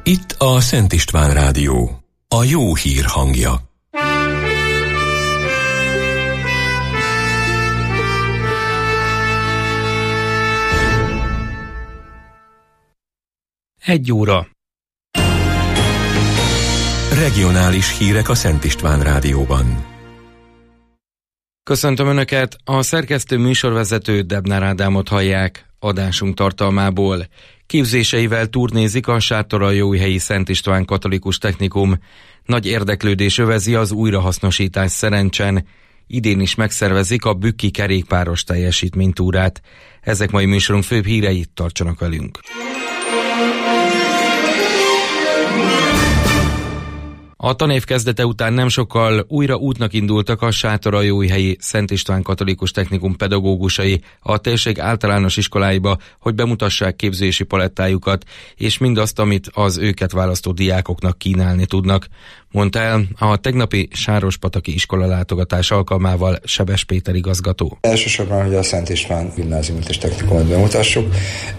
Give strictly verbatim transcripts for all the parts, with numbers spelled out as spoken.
Itt a Szent István Rádió, a jó hír hangja. Egy óra. Regionális hírek a Szent István Rádióban. Köszöntöm Önöket, a szerkesztő műsorvezető Debnár Ádámot hallják. Adásunk tartalmából: képzéseivel turnézik a Sátoraljóújhelyi Szent István Katolikus Technikum. Nagy érdeklődés övezi az újrahasznosítás Szerencsen. Idén is megszervezik a Bükki kerékpáros teljesítménytúrát. Ezek mai műsorunk főbb hírei, tartsanak velünk. A tanév kezdete után nem sokkal újra útnak indultak a Sátoraljóújhelyi Szent István Katolikus Technikum pedagógusai a térség általános iskoláiba, hogy bemutassák képzési palettájukat, és mindazt, amit az őket választó diákoknak kínálni tudnak, mondta el a tegnapi Sárospataki iskola látogatás alkalmával Sebes Péter igazgató. Elsősorban, hogy a Szent István Gimnáziumot és Technikumot bemutassuk.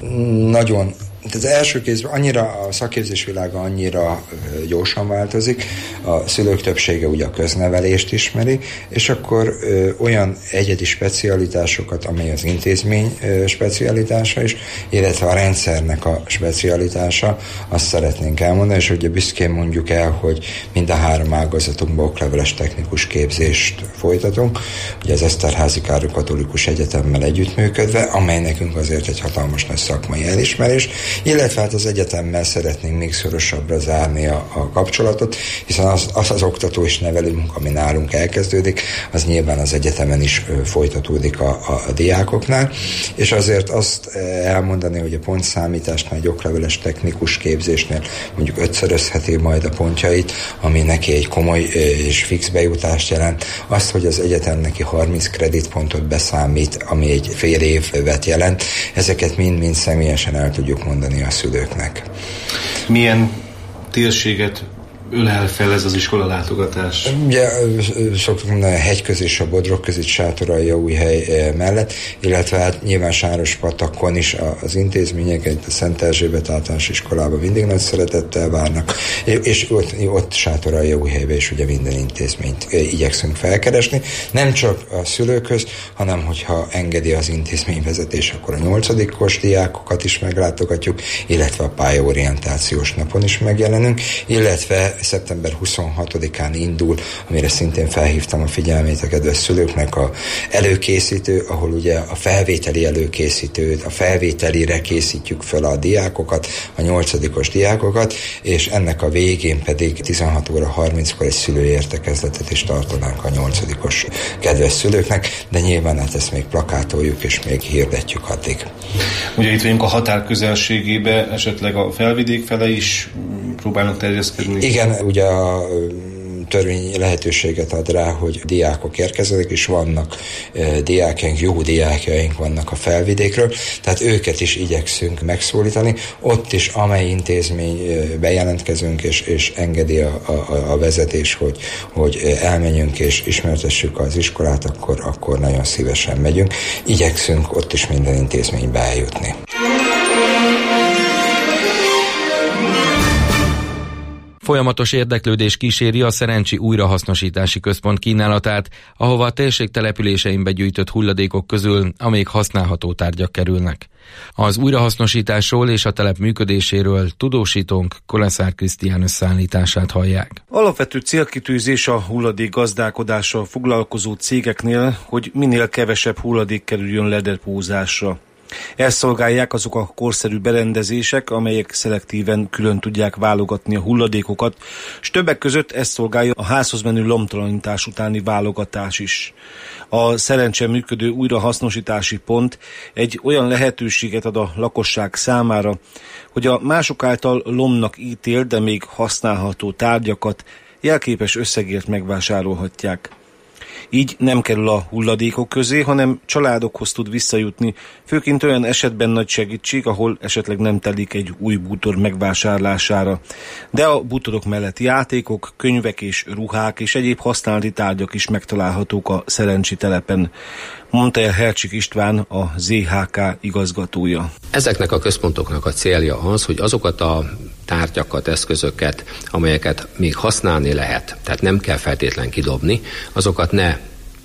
Nagyon Az első kézben annyira a szakképzés világa annyira gyorsan változik, a szülők többsége ugye a köznevelést ismeri, és akkor ö, olyan egyedi specialitásokat, amely az intézmény ö, specialitása is, illetve a rendszernek a specialitása, azt szeretnénk elmondani, és ugye büszkén mondjuk el, hogy mind a három ágazatunkban okleveles technikus képzést folytatunk, ugye az Eszterházy Károly Katolikus Egyetemmel együttműködve, amely nekünk azért egy hatalmas nagy szakmai elismerés, illetve hát az egyetemmel szeretnénk még szorosabbra zárni a, a kapcsolatot, hiszen az, az az oktató és nevelőnk, ami nálunk elkezdődik, az nyilván az egyetemen is ö, folytatódik a, a, a diákoknál, és azért azt elmondani, hogy a pontszámításnál, egy okleveles technikus képzésnél mondjuk ötszörözheti majd a pontjait, ami neki egy komoly ö, és fix bejutást jelent, azt, hogy az egyetem neki harminc kreditpontot beszámít, ami egy fél évet jelent, ezeket mind-mind személyesen el tudjuk mondani a szülőknek. Milyen térséget ölel fel ez az iskola látogatás? Ugye szoktuk mondani, a hegyközi és a Bodrogközi Sátoraljóújhely mellett, illetve hát nyilván Sárospatakon is az intézmények, a Szent Erzsébet általános iskolában mindig nagy szeretettel várnak, és ott, ott Sátoraljóújhelyben is ugye minden intézményt igyekszünk felkeresni. Nem csak a szülőkhöz, hanem hogyha engedi az intézményvezetés, akkor a nyolcadikos diákokat is meglátogatjuk, illetve a pályaorientációs napon is megjelenünk, illetve szeptember huszonhatodikán indul, amire szintén felhívtam a figyelmét a kedves szülőknek, a előkészítő, ahol ugye a felvételi előkészítőt, a felvételire készítjük fel a diákokat, a nyolcadikos diákokat, és ennek a végén pedig tizenhat óra harminckor egy szülőértekezletet is tartanánk a nyolcadikos kedves szülőknek, de nyilván hát ezt még plakátoljuk és még hirdetjük addig. Ugye itt vagyunk a határ közelségébe, esetleg a felvidék fele is próbálnak terjeszkedni? Igen, ugye a törvény lehetőséget ad rá, hogy diákok érkeznek, és vannak e, diákjaink, jó diákjaink vannak a felvidékről, tehát őket is igyekszünk megszólítani. Ott is, amely intézménybe jelentkezünk, és, és engedi a, a, a vezetés, hogy, hogy elmenjünk és ismertessük az iskolát, akkor, akkor nagyon szívesen megyünk. Igyekszünk ott is minden intézménybe eljutni. Folyamatos érdeklődés kíséri a Szerencsi Újrahasznosítási Központ kínálatát, ahova a térség településein begyűjtött hulladékok közül a még használható tárgyak kerülnek. Az újrahasznosításról és a telep működéséről tudósítónk Koleszár Krisztián összeállítását hallják. Alapvető célkitűzés a hulladék gazdálkodással foglalkozó cégeknél, hogy minél kevesebb hulladék kerüljön ledepózásra. Ezt szolgálják azok a korszerű berendezések, amelyek szelektíven külön tudják válogatni a hulladékokat, és többek között ezt szolgálja a házhoz menő lomtalanítás utáni válogatás is. A Szerencsen működő újrahasznosítási pont egy olyan lehetőséget ad a lakosság számára, hogy a mások által lomnak ítélt, de még használható tárgyakat jelképes összegért megvásárolhatják. Így nem kerül a hulladékok közé, hanem családokhoz tud visszajutni, főként olyan esetben nagy segítség, ahol esetleg nem telik egy új bútor megvásárlására. De a bútorok mellett játékok, könyvek és ruhák és egyéb használati tárgyak is megtalálhatók a Szerencsi telepen, mondta el Hercsik István, a zé há ká igazgatója. Ezeknek a központoknak a célja az, hogy azokat a tárgyakat, eszközöket, amelyeket még használni lehet, tehát nem kell feltétlen kidobni, azokat ne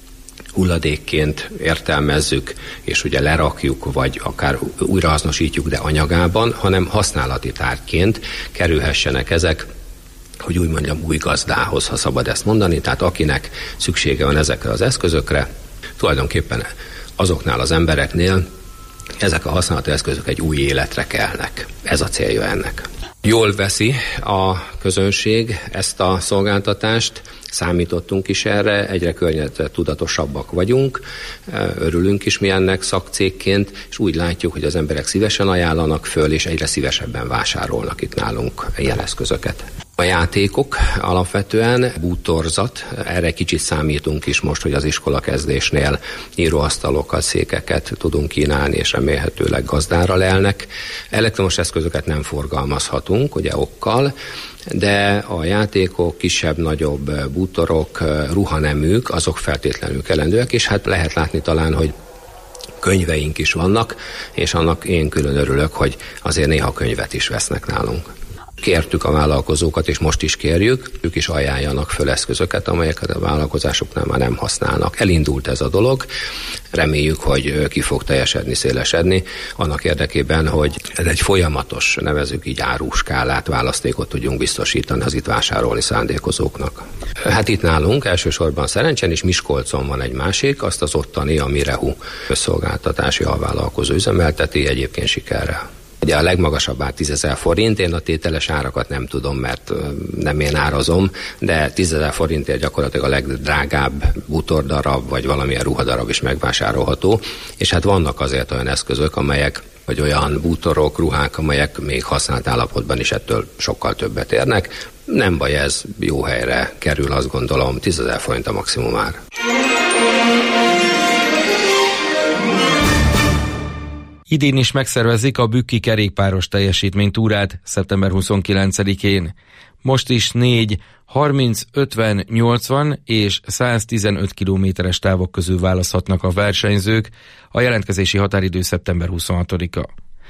hulladékként értelmezzük, és ugye lerakjuk, vagy akár újrahasznosítjuk, de anyagában, hanem használati tárgyként kerülhessenek ezek, hogy úgy mondjam, új gazdához, ha szabad ezt mondani, tehát akinek szüksége van ezekre az eszközökre, tulajdonképpen azoknál az embereknél ezek a használati eszközök egy új életre kelnek. Ez a célja ennek. Jól veszi a közönség ezt a szolgáltatást, számítottunk is erre, egyre környezettudatosabbak vagyunk, örülünk is mi ennek szakcégként, és úgy látjuk, hogy az emberek szívesen ajánlanak föl, és egyre szívesebben vásárolnak itt nálunk ilyen eszközöket. A játékok alapvetően bútorzat, erre kicsit számítunk is most, hogy az iskola kezdésnél íróasztalokat, székeket tudunk kínálni, és remélhetőleg gazdára lelnek. Elektromos eszközöket nem forgalmazhatunk, ugye okkal, de a játékok, kisebb-nagyobb bútorok, ruhaneműk, azok feltétlenül kelendőek, és hát lehet látni talán, hogy könyveink is vannak, és annak én külön örülök, hogy azért néha könyvet is vesznek nálunk. Kértük a vállalkozókat, és most is kérjük, ők is ajánljanak föl eszközöket, amelyeket a vállalkozásoknál már nem használnak. Elindult ez a dolog, reméljük, hogy ki fog teljesedni, szélesedni, annak érdekében, hogy ez egy folyamatos, nevezzük így áruskálát, választékot tudjunk biztosítani az itt vásárolni szándékozóknak. Hát itt nálunk elsősorban Szerencsen és Miskolcon van egy másik, azt az ottani, a Mirehu szolgáltatási alvállalkozó üzemelteti, egyébként sikerrel. Ugye a legmagasabb ár tízezer forint, én a tételes árakat nem tudom, mert nem én árazom, de tízezer forintért gyakorlatilag a legdrágább bútordarab, vagy valamilyen ruhadarab is megvásárolható, és hát vannak azért olyan eszközök, amelyek, vagy olyan bútorok, ruhák, amelyek még használt állapotban is ettől sokkal többet érnek. Nem baj, ez jó helyre kerül, azt gondolom, tízezer forint a maximum ár. Idén is megszervezik a Bükki kerékpáros teljesítménytúrát szeptember huszonkilencedikén. Most is négy, harminc, ötven, nyolcvan és száztizenöt kilométeres távok közül választhatnak a versenyzők, a jelentkezési határidő szeptember huszonhatodika.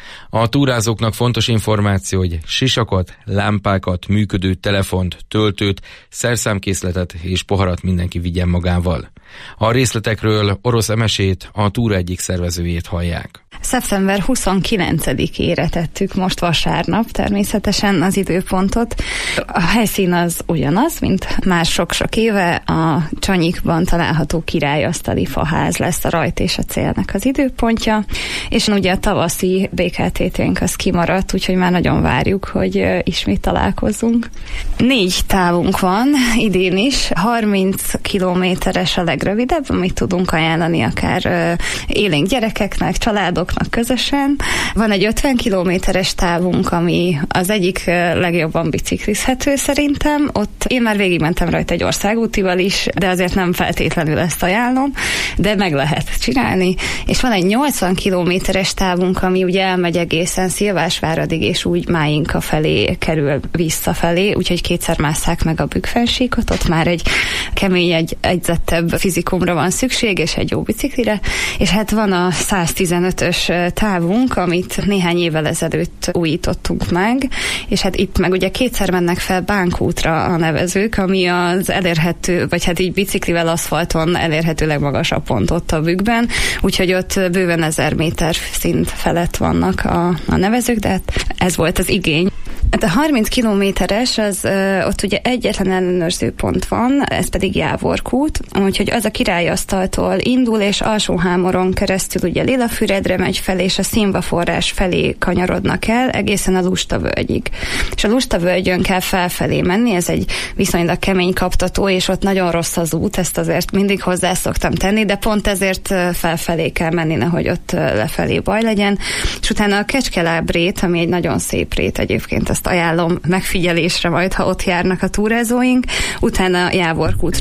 A túrázóknak fontos információ, hogy sisakot, lámpákat, működő telefont, töltőt, szerszámkészletet és poharat mindenki vigyen magával. A részletekről Orosz Emesét, a túra egyik szervezőjét hallják. szeptember huszonkilencedikére tettük most vasárnap természetesen az időpontot. A helyszín az ugyanaz, mint már sok-sok éve, a Csanyikban található királyasztali faház lesz a rajt és a célnak az időpontja, és ugye a tavaszi bé ká té té-nk az kimaradt, úgyhogy már nagyon várjuk, hogy ismét találkozzunk. Négy távunk van idén is, harminc kilométeres a legrövidebb, amit tudunk ajánlani akár élénk gyerekeknek, családoknak közösen. Van egy ötven kilométeres távunk, ami az egyik legjobban biciklizhető szerintem. Ott én már végigmentem rajta egy országútival is, de azért nem feltétlenül ezt ajánlom, de meg lehet csinálni. És van egy nyolcvan kilométeres távunk, ami ugye elmegy egészen Szilvásváradig, és úgy Máinka felé kerül visszafelé, úgyhogy kétszer másszák meg a Bükkfensíkot, ott már egy kemény, egy egyzettebb fizikumra van szükség, és egy jó biciklire. És hát van a száztizenötös távunk, amit néhány évvel ezelőtt újítottunk meg, és hát itt meg ugye kétszer mennek fel Bánkútra a nevezők, ami az elérhető, vagy hát így biciklivel aszfalton elérhető legmagasabb pont ott a Bükkben, úgyhogy ott bőven ezer méter szint felett vannak a, a nevezők, de hát ez volt az igény. Hát a harminc kilométeres, az ott ugye egyetlen ellenőrző pont van, ez pedig Jávorkút, úgyhogy az a Királyasztaltól indul, és Alsóhámoron keresztül ugye Lilafüredre megy fel, és a Színvaforrás felé kanyarodnak el, egészen a Lustavölgyig. És a Lustavölgyön kell felfelé menni, ez egy viszonylag kemény kaptató, és ott nagyon rossz az út, ezt azért mindig hozzá szoktam tenni, de pont ezért felfelé kell menni, nehogy ott lefelé baj legyen. És utána a Kecskelábrét, ami egy nagyon szép rét egyébként, ezt ajánlom megfigyelésre majd, ha ott járnak a túrázóink. Utána Jávorkútra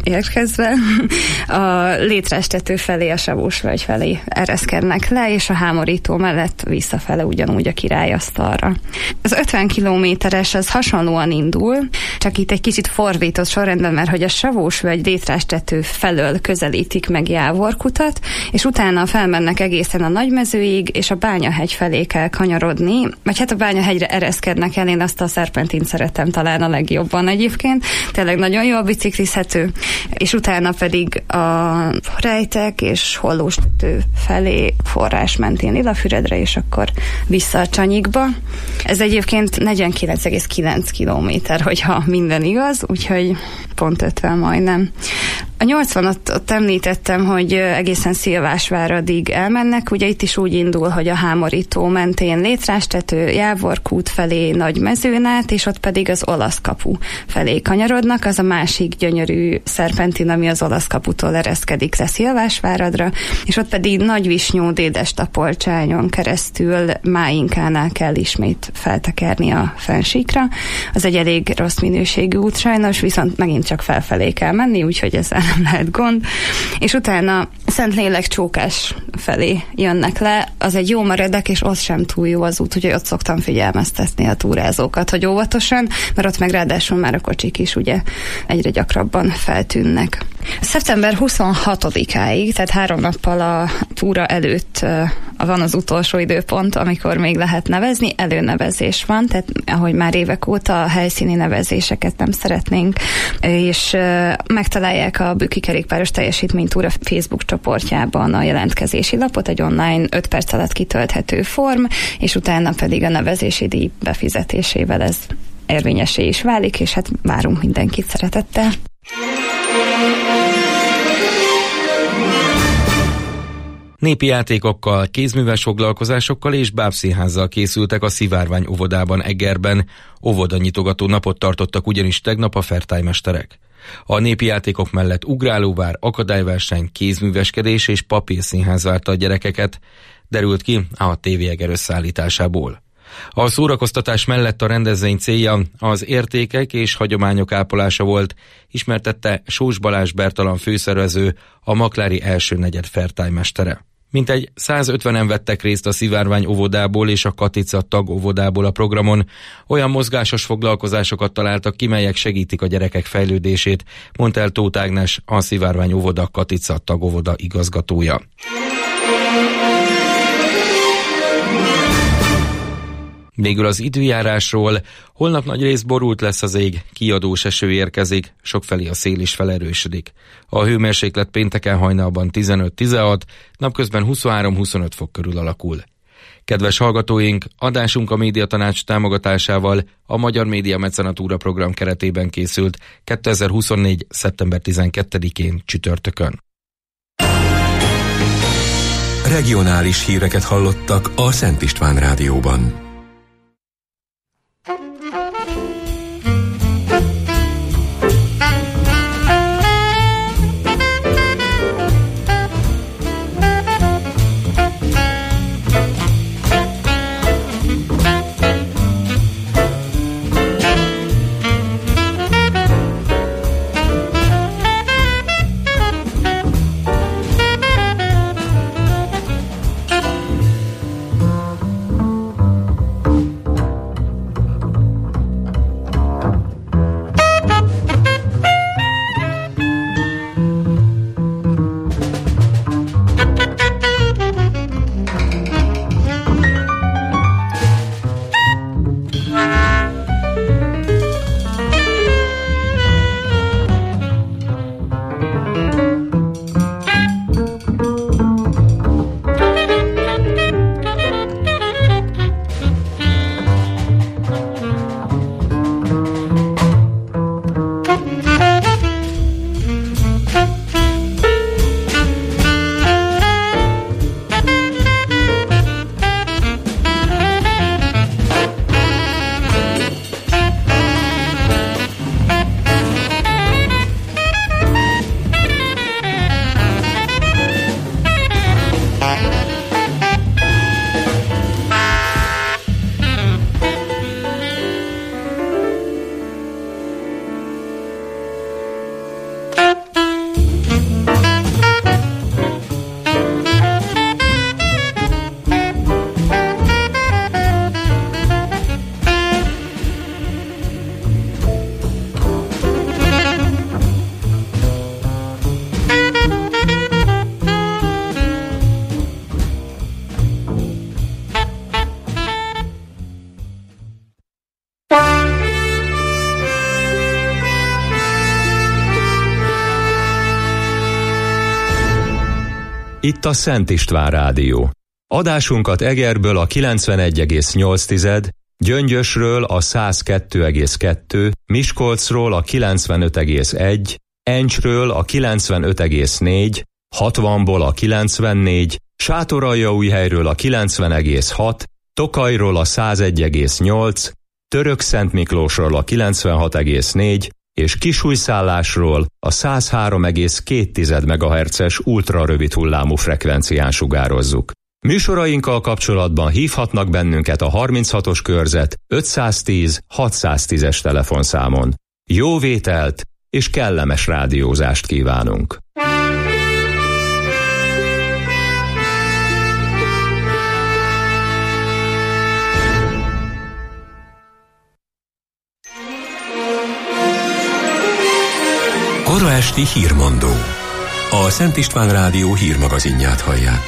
érkezve a Létrástető felé, a Savósvölgy felé ereszkednek le, és a hámorító mellett visszafele ugyanúgy a Királyasztalra. Az ötven kilométeres az hasonlóan indul, csak itt egy kicsit fordított sorrendben, mert hogy a Savósvölgy Létrástető felől közelítik meg Jávorkutat, és utána felmennek egészen a Nagymezőig, és a Bányahegy felé kell kanyarodni, vagy hát a Bányahegyre ereszkednek el, én azt a szerpentint szeretem talán a legjobban egyébként, tényleg nagyon jól biciklizhető, és utána pedig a Rejtek és Hollóstető felé forrás mentén Lilafüredre, és akkor vissza a Csanyikba. Ez egyébként negyvenkilenc egész kilenc kilométer, hogyha minden igaz, úgyhogy pont ötven majdnem. A nyolcvanat ott említettem, hogy egészen Szilvásváradig elmennek, ugye itt is úgy indul, hogy a hámorító mentén Létrástető, Jávorkút felé Nagymezőn át, és ott pedig az Olasz kapu felé kanyarodnak, az a másik gyönyörű szerpentin, ami az Olasz kaputól ereszkedik le Szilvásváradra, és ott pedig Nagyvisnyó Dédestapolcsányon keresztül Máinkánál kell ismét feltekerni a fensíkra. Az egy elég rossz minőségű út sajnos, viszont megint csak felfelé kell menni, úgyhogy ezzel nem lehet gond. És utána Szentlélek-Csókás felé jönnek le, az egy jó meredek, és ott sem túl jó az út, úgyhogy ott szoktam figyelmeztetni a túrázókat, hogy óvatosan, mert ott meg ráadásul már a kocsik is ugye egyre gyakrabban feltűnnek. szeptember huszonhatodikáig, tehát három nappal a túra előtt van az utolsó időpont, amikor még lehet nevezni, előnevezés van, tehát ahogy már évek óta a helyszíni nevezéseket nem szeretnénk, és megtalálják a Bükki Kerékpáros Teljesítménytúra Facebook csoportjában a jelentkezési lapot, egy online öt perc alatt kitölthető form, és utána pedig a nevezési díj befizetésével ez érvényessé is válik, és hát várunk mindenkit szeretettel. Népi játékokkal, kézműves foglalkozásokkal és bábszínházzal készültek a Szivárvány óvodában Egerben. Óvodanyitogató napot tartottak ugyanis tegnap a fertálymesterek. A népi játékok mellett ugrálóvár, akadályverseny, kézműveskedés és papírszínház várta a gyerekeket, derült ki a té vé Eger összeállításából. A szórakoztatás mellett a rendezvény célja az értékek és hagyományok ápolása volt, ismertette Sós Balázs Bertalan főszervező, a Maklári első negyed fertály-mestere. Mintegy százötvenen vettek részt a Szivárvány óvodából és a Katica tag óvodából a programon. Olyan mozgásos foglalkozásokat találtak ki, melyek segítik a gyerekek fejlődését, mondta el Tóth Ágnes, a Szivárvány óvoda Katica tag óvoda igazgatója. Végül az időjárásról. Holnap nagyrészt borult lesz az ég, kiadós eső érkezik, sokfelé a szél is felerősödik. A hőmérséklet pénteken hajnalban tizenöt-tizenhat, napközben huszonhárom-huszonöt fok körül alakul. Kedves hallgatóink, adásunk a Médiatanács támogatásával a Magyar Média Mecenatúra program keretében készült kétezer-huszonnégy. szeptember tizenkettedikén csütörtökön. Regionális híreket hallottak a Szent István Rádióban. itt a Szent István Rádió. Adásunkat Egerből a kilencvenegy egész nyolc, Gyöngyösről a száz kettő egész kettő, Miskolcról a kilencvenöt egész egy, Encsről a kilencvenöt egész négy, hatvanból a kilencvennégy, Sátoraljaújhelyről a kilencven egész hat, Tokajról a száz egy egész nyolc, Törökszentmiklósról a kilencvenhat egész négy, és Kisújszállásról a száz három egész két megahertzes ultrarövid hullámú frekvencián sugározzuk. Műsorainkkal kapcsolatban hívhatnak bennünket a harminchatos körzet ötszáztíz hatszáztízes telefonszámon. Jó vételt és kellemes rádiózást kívánunk! Kora esti hírmondó. A Szent István Rádió hírmagazinját hallják.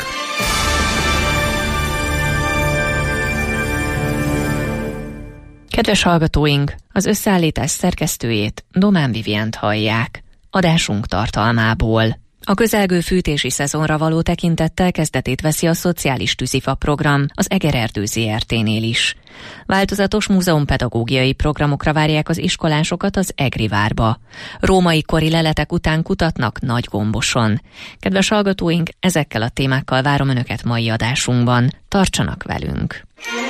Kedves hallgatóink, az összeállítás szerkesztőjét, Domán Vivient hallják. Adásunk tartalmából. A közelgő fűtési szezonra való tekintettel kezdetét veszi a szociális tűzifa program az Egererdő zé er té-nél is. Változatos múzeumpedagógiai programokra várják az iskolásokat az Egrivárba. Római kori leletek után kutatnak Nagygomboson. Kedves hallgatóink, ezekkel a témákkal várom Önöket mai adásunkban. Tartsanak velünk!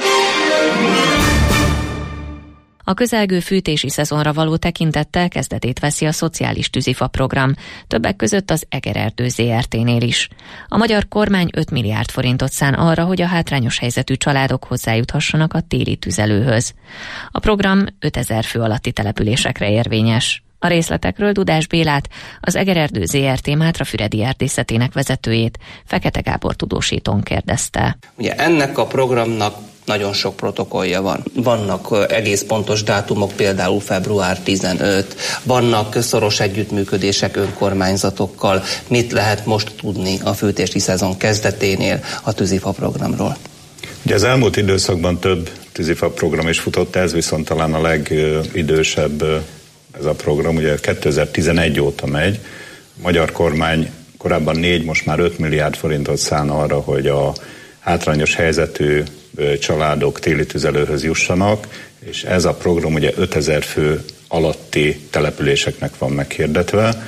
A közelgő fűtési szezonra való tekintettel kezdetét veszi a szociális tűzifa program, többek között az Egererdő zé er té-nél is. A magyar kormány öt milliárd forintot szán arra, hogy a hátrányos helyzetű családok hozzájuthassanak a téli tüzelőhöz. A program ötezer fő alatti településekre érvényes. A részletekről Dudás Bélát, az Egererdő zé er té Mátrafüredi erdészetének vezetőjét, Fekete Gábor tudósítón kérdezte. Ugye ennek a programnak nagyon sok protokollja van. Vannak egész pontos dátumok, például február tizenötödike, vannak szoros együttműködések önkormányzatokkal. Mit lehet most tudni a fűtési szezon kezdeténél a tűzifa programról? Ugye az elmúlt időszakban több tűzifa program is futott, ez viszont talán a legidősebb ez a program, ugye kétezer-tizenegy óta megy. A magyar kormány korábban négy, most már öt milliárd forintot szán arra, hogy a hátrányos helyzetű családok téli tüzelőhöz jussanak, és ez a program ugye ötezer fő alatti településeknek van meghirdetve.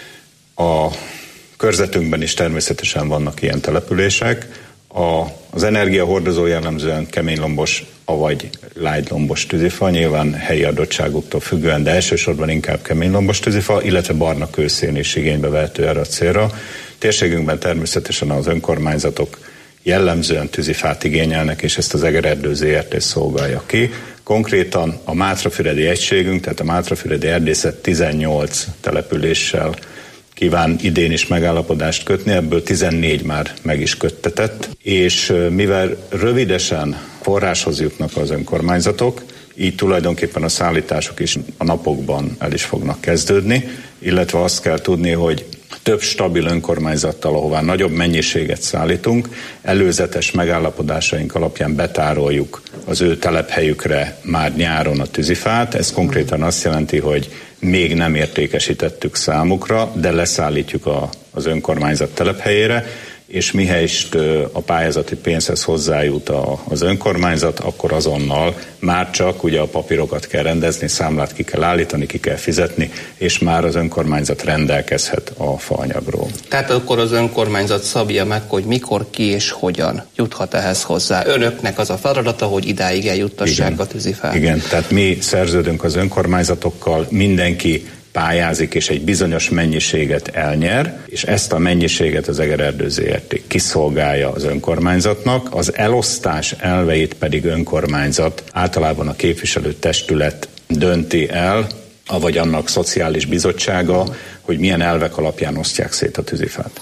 A körzetünkben is természetesen vannak ilyen települések. A, az energiahordozó jellemzően keménylombos, avagy lágylombos tűzifa, nyilván helyi adottságuktól függően, de elsősorban inkább keménylombos tűzifa, illetve barna kőszén is igénybe vehető erre a célra. Térségünkben természetesen az önkormányzatok jellemzően tűzifát igényelnek, és ezt az Egererdő zé er té szolgálja ki. Konkrétan a Mátrafüredi egységünk, tehát a Mátrafüredi erdészet tizennyolc településsel kíván idén is megállapodást kötni, ebből tizennégy már meg is köttetett, és mivel rövidesen forráshoz jutnak az önkormányzatok, így tulajdonképpen a szállítások is a napokban el is fognak kezdődni, illetve azt kell tudni, hogy több stabil önkormányzattal, ahová nagyobb mennyiséget szállítunk, előzetes megállapodásaink alapján betároljuk az ő telephelyükre már nyáron a tűzifát. Ez konkrétan azt jelenti, hogy még nem értékesítettük számukra, de leszállítjuk a, az önkormányzat telephelyére, és mihelyest a pályázati pénzhez hozzájut a, az önkormányzat, akkor azonnal már csak ugye a papírokat kell rendezni, számlát ki kell állítani, ki kell fizetni, és már az önkormányzat rendelkezhet a faanyagról. Tehát akkor az önkormányzat szabja meg, hogy mikor, ki és hogyan juthat ehhez hozzá. Önöknek az a feladata, hogy idáig eljuttassák igen, a tűzifát. Igen, tehát mi szerződünk az önkormányzatokkal, mindenki pályázik, és egy bizonyos mennyiséget elnyer, és ezt a mennyiséget az Egererdő zé er té kiszolgálja az önkormányzatnak, az elosztás elveit pedig önkormányzat, általában a képviselőtestület dönti el, avagy annak szociális bizottsága, hogy milyen elvek alapján osztják szét a tűzifát.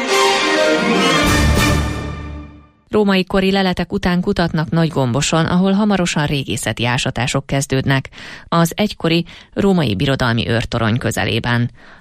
Római kori leletek után kutatnak Nagygomboson, ahol hamarosan régészeti ásatások kezdődnek, az egykori római birodalmi őrtorony közelében.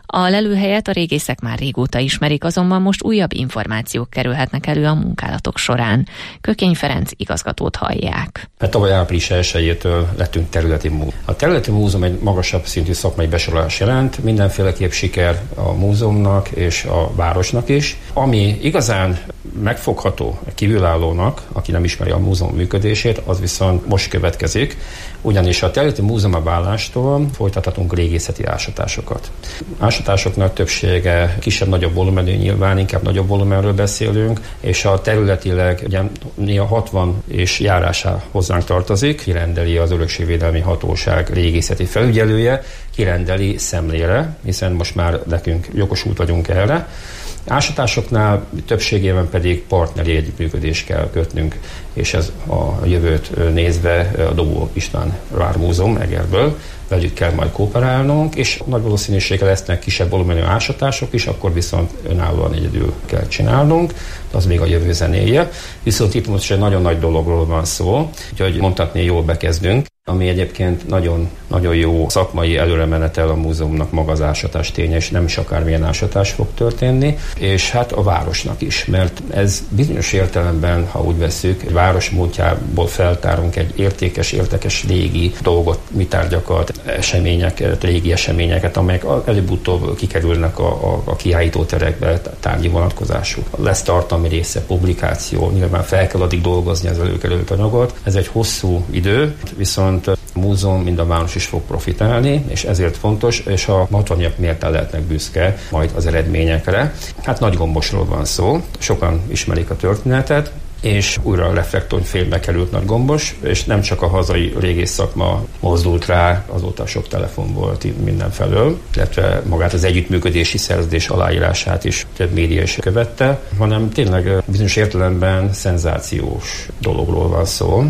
A lelőhelyet a régészek már régóta ismerik, azonban most újabb információk kerülhetnek elő a munkálatok során. Kökény Ferenc igazgatót hallják. Mert tavaly április elsejétől lettünk területi múzeum. A területi múzeum egy magasabb szintű szakmai besorolás jelent, mindenféleképp siker a múzeumnak és a városnak is. Ami igazán megfogható kívülállónak, aki nem ismeri a múzeum működését, az viszont most következik, ugyanis a területi múzeum vállástól folytathatunk régészeti ásatásokat. Ásatásoknak többsége kisebb-nagyobb volumenű, nyilván inkább nagyobb volumenről beszélünk, és a területileg ugye néha hatvan és járásá hozzánk tartozik, kirendeli az Örökségvédelmi Hatóság régészeti felügyelője, kirendeli szemlére, hiszen most már nekünk jogosult vagyunk erre. Ásatásoknál többségében pedig partneri együttműködést kell kötnünk, és ez a jövőt nézve a Dobó István Vármúzeum Egerből, velük kell majd kooperálnunk, és nagy valószínűséggel lesznek kisebb volumenű ásatások is, akkor viszont önállóan egyedül kell csinálnunk, az még a jövő zenéje. Viszont itt most egy nagyon nagy dologról van szó, úgyhogy mondhatni jól bekezdünk, ami egyébként nagyon, nagyon jó szakmai előremenetel a múzeumnak maga az ásatás ténye, és nem is akármilyen ásatás fog történni, és hát a városnak is, mert ez bizonyos értelemben, ha úgy vesszük, egy város múltjából feltárunk egy értékes, értékes régi dolgot, mitárgyakat, eseményeket, régi eseményeket, amelyek előbb-utóbb kikerülnek a, a, a kiállítóterekbe, tárgyi vonatkozású. Lesz tartalmi része, publikáció, nyilván fel kell addig dolgozni az előkerült anyagot. Ez egy hosszú idő, viszont a múzeum, mind a város is fog profitálni, és ezért fontos, és a matvaniak méltán lehetnek büszke majd az eredményekre. Hát Nagygombosról van szó, sokan ismerik a történetet, és újra a reflektorfénybe került Nagygombos, és nem csak a hazai régész szakma mozdult rá, azóta sok telefon volt mindenfelől, illetve magát az együttműködési szerződés aláírását is több média is követte, hanem tényleg bizonyos értelemben szenzációs dologról van szó.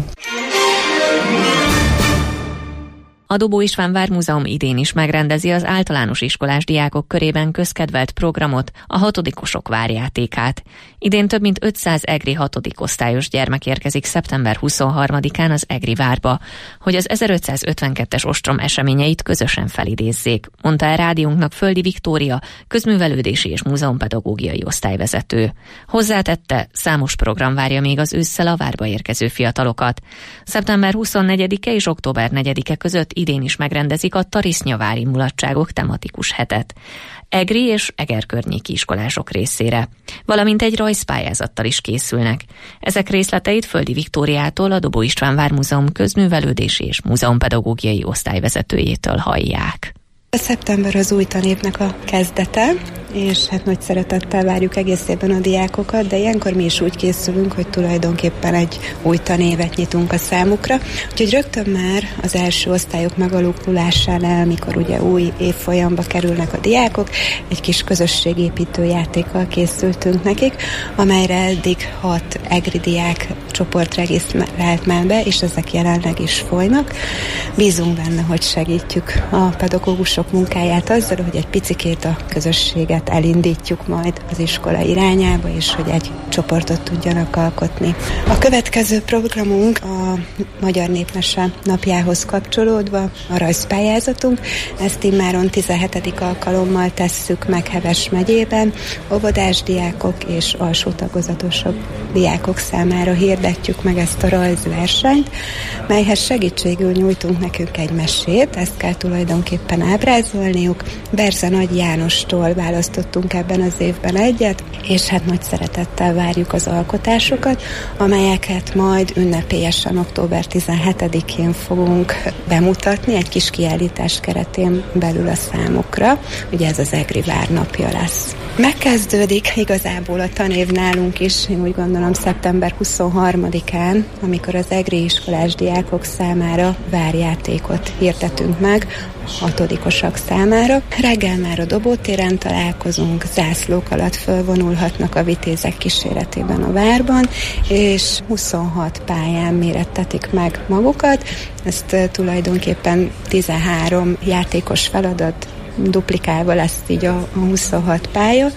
A Dobó István Vármúzeum idén is megrendezi az általános iskolás diákok körében közkedvelt programot, a hatodikosok várjátékát. Idén több mint ötszáz egri hatodikosztályos gyermek érkezik szeptember huszonharmadikán az Egri várba, hogy az ezerötszázötvenkettes ostrom eseményeit közösen felidézzék, mondta el rádiónknak Földi Viktória, közművelődési és múzeumpedagógiai osztályvezető. Hozzátette, számos program várja még az ősszel a várba érkező fiatalokat. szeptember huszonnegyedike és október negyedike között idén is megrendezik a Tarisznyavári mulatságok tematikus hetet. Egri és Eger környéki iskolások részére, valamint egy rajzpályázattal is készülnek. Ezek részleteit Földi Viktóriától, a Dobó István Vármúzeum közművelődési és múzeumpedagógiai osztályvezetőjétől hallják. A szeptember az új tanévnek a kezdete, és hát nagy szeretettel várjuk egész évben a diákokat, de ilyenkor mi is úgy készülünk, hogy tulajdonképpen egy új tanévet nyitunk a számukra. Úgyhogy rögtön már az első osztályok megalakulásánál, amikor ugye új évfolyamba kerülnek a diákok, egy kis közösségépítő játékkal készültünk nekik, amelyre eddig hat egri diák csoport regisztrált már be, és ezek jelenleg is folynak. Bízunk benne, hogy segítjük a pedagógusok munkáját azzal, hogy egy picikét a közösséget elindítjuk majd az iskola irányába, és hogy egy csoportot tudjanak alkotni. A következő programunk a Magyar Népmese napjához kapcsolódva a rajzpályázatunk. Ezt immáron tizenhetedik alkalommal tesszük meg Heves megyében. Óvodás diákok és alsó tagozatosok diákok számára hirdetjük meg ezt a rajzversenyt, melyhez segítségül nyújtunk nekünk egy mesét, ezt kell tulajdonképpen ábrázolniuk. Berze Nagy Jánostól választottunk ebben az évben egyet, és hát nagy szeretettel várjuk az alkotásokat, amelyeket majd ünnepélyesen október tizenhetedikén fogunk bemutatni, egy kis kiállítás keretén belül a számukra. Ugye ez az Egri Vár napja lesz. Megkezdődik igazából a tanév nálunk is, én úgy gondolom szeptember huszonharmadikán, amikor az egri iskolás diákok számára várjátékot hirdetünk meg, hatodikosok számára. Reggel már a Dobótéren találkozunk, zászlók alatt fölvonulhatnak a vitézek kíséretében a várban, és huszonhat pályán mérettetik meg magukat. Ezt tulajdonképpen tizenhárom játékos feladat duplikálva lesz így a, a huszonhat pálya,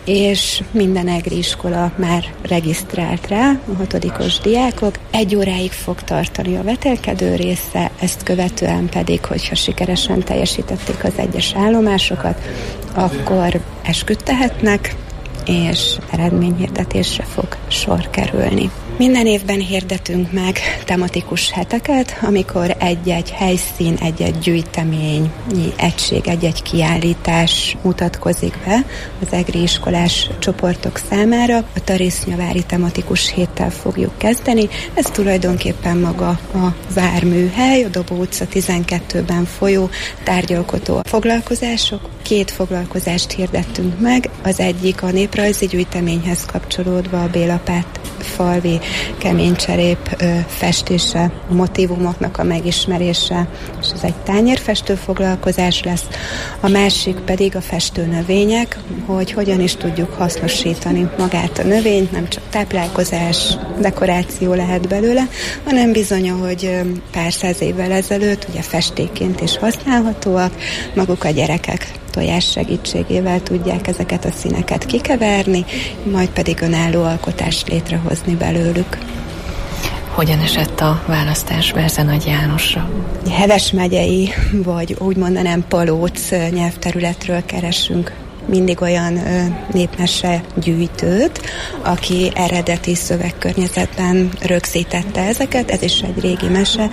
és minden egri iskola már regisztrált rá, a hatodikos diákok. Egy óráig fog tartani a vetélkedő része, ezt követően pedig, hogyha sikeresen teljesítették az egyes állomásokat, akkor esküdtehetnek, és eredményhirdetésre fog sor kerülni. Minden évben hirdetünk meg tematikus heteket, amikor egy-egy helyszín, egy-egy gyűjtemény, egység, egy-egy kiállítás mutatkozik be az egri iskolás csoportok számára. A Tarésznyavarí tematikus héttel fogjuk kezdeni. Ez tulajdonképpen maga a várműhely, a Dobó utca tizenkettőben folyó tárgyalkotó foglalkozások. Két foglalkozást hirdettünk meg, az egyik a néprajzi gyűjteményhez kapcsolódva a Bélapát falvi keménycserép festése, a motívumoknak a megismerése, és ez egy tányérfestő foglalkozás lesz. A másik pedig a festőnövények, hogy hogyan is tudjuk hasznosítani magát a növényt, nem csak táplálkozás, dekoráció lehet belőle, hanem bizony, hogy pár száz évvel ezelőtt ugye festékként is használhatóak, maguk a gyerekek tojás segítségével tudják ezeket a színeket kikeverni, majd pedig önálló alkotást létrehozni belőlük. Hogyan esett a választás Berze Nagy Jánosra? Heves megyei, vagy úgy mondanám Palóc nyelvterületről keresünk mindig olyan ö, népmese gyűjtőt, aki eredeti szövegkörnyezetben rögzítette ezeket. Ez is egy régi mese,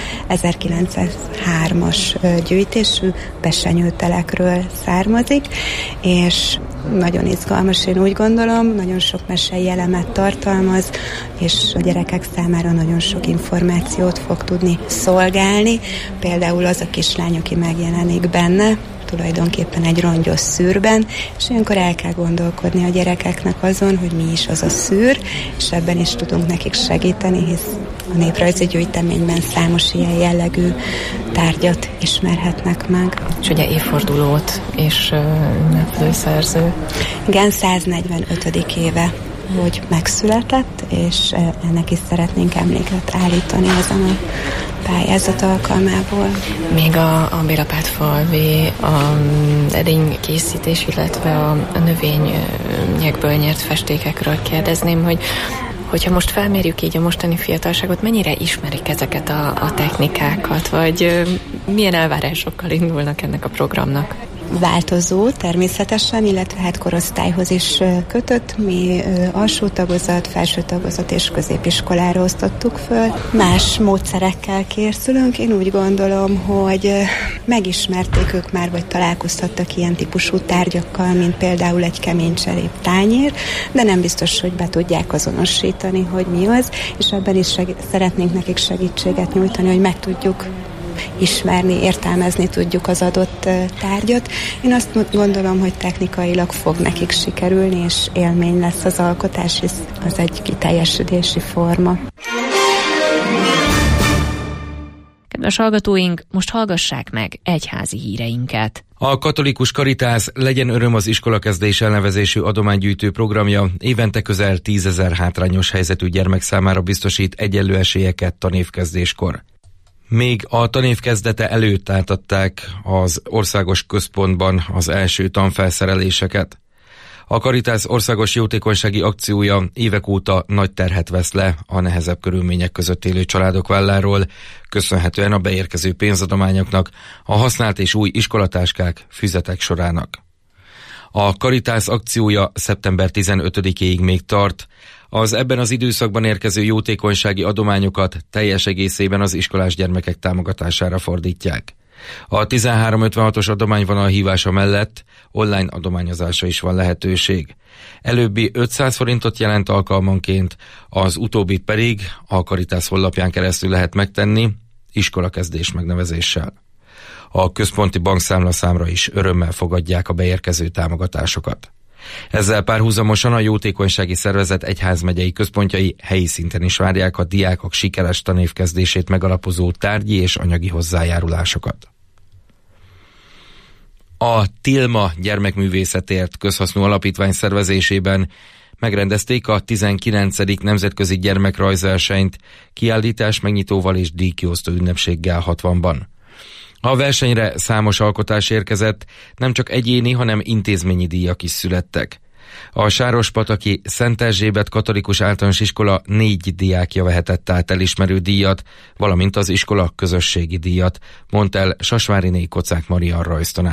ezerkilencszázhármas ö, gyűjtésű pesenyőtelekről származik, és nagyon izgalmas, én úgy gondolom, nagyon sok mesei elemet tartalmaz, és a gyerekek számára nagyon sok információt fog tudni szolgálni. Például az a kislány, aki megjelenik benne, tulajdonképpen egy rongyos szűrben, és ilyenkor el kell gondolkodni a gyerekeknek azon, hogy mi is az a szűr, és ebben is tudunk nekik segíteni, hisz a néprajzi gyűjteményben számos ilyen jellegű tárgyat ismerhetnek meg. És ugye évfordulót és ünnepelőszerző. Igen, száznegyvenötödik éve, hogy megszületett, és ennek is szeretnénk emléket állítani ezen a pályázat alkalmából. Még a, a Bélapátfalvi a edény készítés, illetve a, a növényekből nyert festékekről kérdezném, hogy hogyha most felmérjük így a mostani fiatalságot, mennyire ismerik ezeket a, a technikákat, vagy milyen elvárásokkal indulnak ennek a programnak? Változó természetesen, illetve hát korosztályhoz is kötött. Mi alsó tagozat, felső tagozat és középiskolára osztottuk föl. Más módszerekkel készülünk. Én úgy gondolom, hogy megismerték ők már, vagy találkozhattak ilyen típusú tárgyakkal, mint például egy keménycserép tányér, de nem biztos, hogy be tudják azonosítani, hogy mi az, és ebben is seg- szeretnénk nekik segítséget nyújtani, hogy meg tudjuk ismerni, értelmezni tudjuk az adott tárgyat. Én azt gondolom, hogy technikailag fog nekik sikerülni, és élmény lesz az alkotás, hisz az egy kiteljesedési forma. Kedves hallgatóink, most hallgassák meg egyházi híreinket. A Katolikus Karitász Legyen öröm az iskolakezdés elnevezésű adománygyűjtő programja évente közel tízezer hátrányos helyzetű gyermek számára biztosít egyenlő esélyeket tanévkezdéskor. Még a tanév kezdete előtt átadták az országos központban az első tanfelszereléseket. A Karitász országos jótékonysági akciója évek óta nagy terhet vesz le a nehezebb körülmények között élő családok válláról, köszönhetően a beérkező pénzadományoknak, a használt és új iskolatáskák, füzetek sorának. A Karitász akciója szeptember tizenötödikéig még tart. Az ebben az időszakban érkező jótékonysági adományokat teljes egészében az iskolás gyermekek támogatására fordítják. A tizenhárom ötvenhatos adományvonal hívása mellett online adományozásra is van lehetőség. Előbbi ötszáz forintot jelent alkalmanként, az utóbbit pedig a Karitász honlapján keresztül lehet megtenni, iskolakezdés megnevezéssel. A központi bankszámla számra is örömmel fogadják a beérkező támogatásokat. Ezzel párhuzamosan a jótékonysági szervezet egyházmegyei központjai helyi szinten is várják a diákok sikeres tanévkezdését megalapozó tárgyi és anyagi hozzájárulásokat. A Tilma Gyermekművészetért közhasznú alapítvány szervezésében megrendezték a tizenkilencedik nemzetközi gyermekrajzversenyt kiállítás megnyitóval és díjkiosztó ünnepséggel hatvanban. A versenyre számos alkotás érkezett, nem csak egyéni, hanem intézményi díjak is születtek. A Sárospataki Szent Erzsébet Katolikus Általános Iskola négy diákja vehetett át elismerő díjat, valamint az iskola közösségi díjat, mondta el Sasváriné Kocák Marian rajztanár.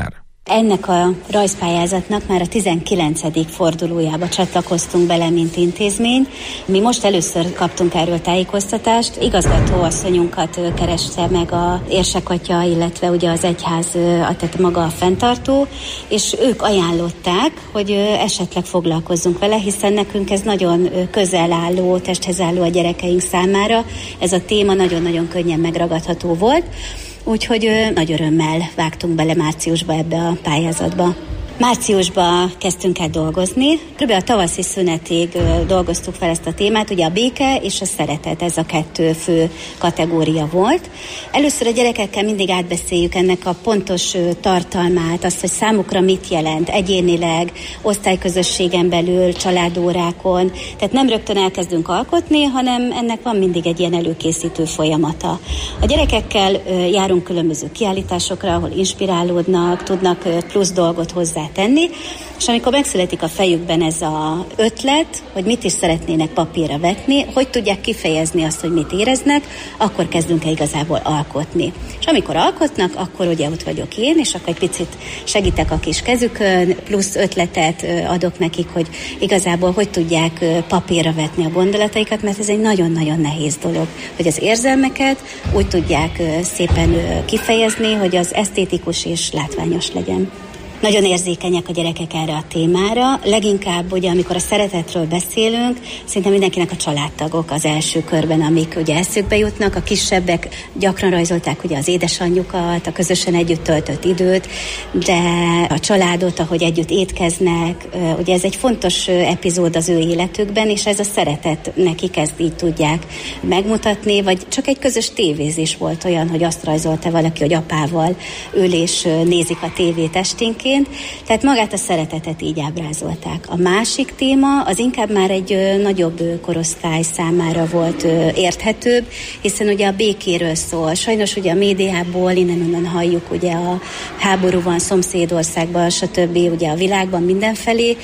Ennek a rajzpályázatnak már a tizenkilencedik fordulójába csatlakoztunk bele, mint intézmény. Mi most először kaptunk erről tájékoztatást. Igazgatóasszonyunkat kereste meg a érsekatya, illetve ugye az egyház, tehát maga a fenntartó, és ők ajánlották, hogy esetleg foglalkozzunk vele, hiszen nekünk ez nagyon közel álló, testhez álló a gyerekeink számára. Ez a téma nagyon-nagyon könnyen megragadható volt. Úgyhogy nagy örömmel vágtunk bele márciusba ebbe a pályázatba. Márciusban kezdtünk el dolgozni. Körülbelül a tavaszi szünetig dolgoztuk fel ezt a témát, ugye a béke és a szeretet, ez a kettő fő kategória volt. Először a gyerekekkel mindig átbeszéljük ennek a pontos tartalmát, azt, hogy számukra mit jelent egyénileg, osztályközösségen belül, családórákon. Tehát nem rögtön elkezdünk alkotni, hanem ennek van mindig egy ilyen előkészítő folyamata. A gyerekekkel járunk különböző kiállításokra, ahol inspirálódnak, tudnak plusz dolgot hozzá tenni, és amikor megszületik a fejükben ez az ötlet, hogy mit is szeretnének papírra vetni, hogy tudják kifejezni azt, hogy mit éreznek, akkor kezdünk el igazából alkotni. És amikor alkotnak, akkor ugye ott vagyok én, és akkor egy picit segítek a kis kezükön, plusz ötletet adok nekik, hogy igazából hogy tudják papírra vetni a gondolataikat, mert ez egy nagyon-nagyon nehéz dolog, hogy az érzelmeket úgy tudják szépen kifejezni, hogy az esztétikus és látványos legyen. Nagyon érzékenyek a gyerekek erre a témára. Leginkább, ugye, amikor a szeretetről beszélünk, szinte mindenkinek a családtagok az első körben, amik ugye eszükbe jutnak. A kisebbek gyakran rajzolták ugye az édesanyjukat, a közösen együtt töltött időt, de a családot, ahogy együtt étkeznek, ugye ez egy fontos epizód az ő életükben, és ez a szeretet nekik ezt így tudják megmutatni, vagy csak egy közös tévézés volt olyan, hogy azt rajzolta valaki, hogy apával ül és nézik a tévét esténként. Tehát magát a szeretetet így ábrázolták. A másik téma az inkább már egy nagyobb korosztály számára volt érthetőbb, hiszen ugye a békéről szól. Sajnos ugye a médiából innen-onnan halljuk, ugye a háború van szomszédországban, stb. Ugye a világban mindenfelé,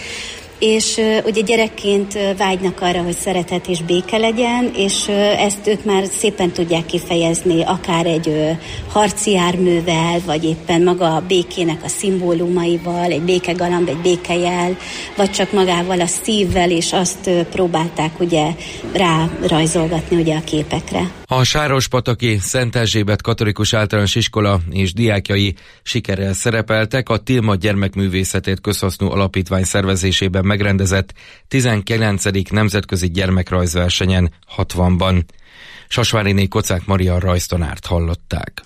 és uh, ugye gyerekként vágynak arra, hogy szeretet és béke legyen, és uh, ezt ők már szépen tudják kifejezni, akár egy uh, harci járművel, vagy éppen maga a békének a szimbólumaival, egy békegalamb, egy békejel, vagy csak magával a szívvel, és azt uh, próbálták ugye rá rajzolgatni ugye a képekre. A Sárospataki Szent Erzsébet Katolikus Általános Iskola és diákjai sikerrel szerepeltek a Tilma Gyermekművészetért Közhasznú Alapítvány szervezésében megrendezett tizenkilencedik nemzetközi gyermekrajzversenyen hatvanban. Sasváriné Kocák Maria rajztanárt hallották.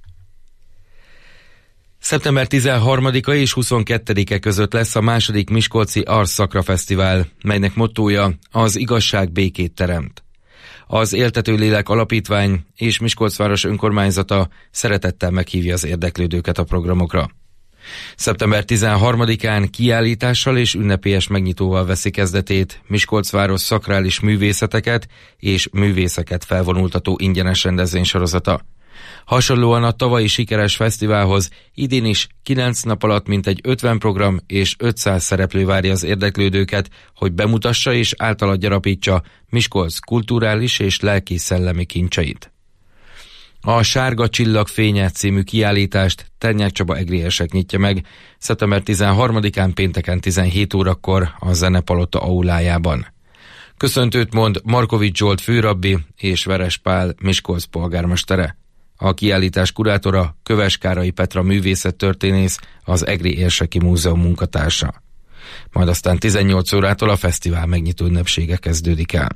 szeptember tizenharmadika és huszonkettedike között lesz a második Miskolci Ars Sacra Fesztivál, melynek mottója az igazság békét teremt. Az Éltető Lélek Alapítvány és Miskolcváros önkormányzata szeretettel meghívja az érdeklődőket a programokra. szeptember tizenharmadikán kiállítással és ünnepélyes megnyitóval veszi kezdetét Miskolcváros szakrális művészeteket és művészeket felvonultató ingyenes rendezvénysorozata. Hasonlóan a tavalyi sikeres fesztiválhoz idén is kilenc nap alatt mintegy ötven program és ötszáz szereplő várja az érdeklődőket, hogy bemutassa és általa gyarapítsa Miskolc kulturális és lelki-szellemi kincseit. A Sárga Csillag fénye című kiállítást Ternyák Csaba egri érsek nyitja meg szeptember tizenharmadikán pénteken tizenhét órakor a Zenepalota aulájában. Köszöntőt mond Markovics Zsolt főrabbi és Veres Pál Miskolc polgármestere. A kiállítás kurátora Köves Kárai Petra művészettörténész, az Egri Érseki Múzeum munkatársa. Majd aztán tizennyolc órától a fesztivál megnyitó ünnepsége kezdődik el.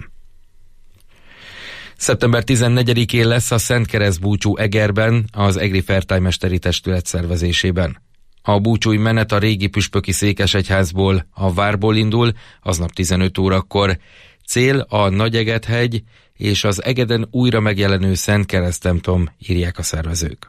szeptember tizennegyedikén lesz a Szent Kereszt búcsú Egerben, az Egri Fertájmesteri Testület szervezésében. A búcsúi menet a régi püspöki székesegyházból, a várból indul, aznap tizenöt órakor. Cél a Nagyeget-hegy és az Egeden újra megjelenő Szent Kereszt templom, írják a szervezők.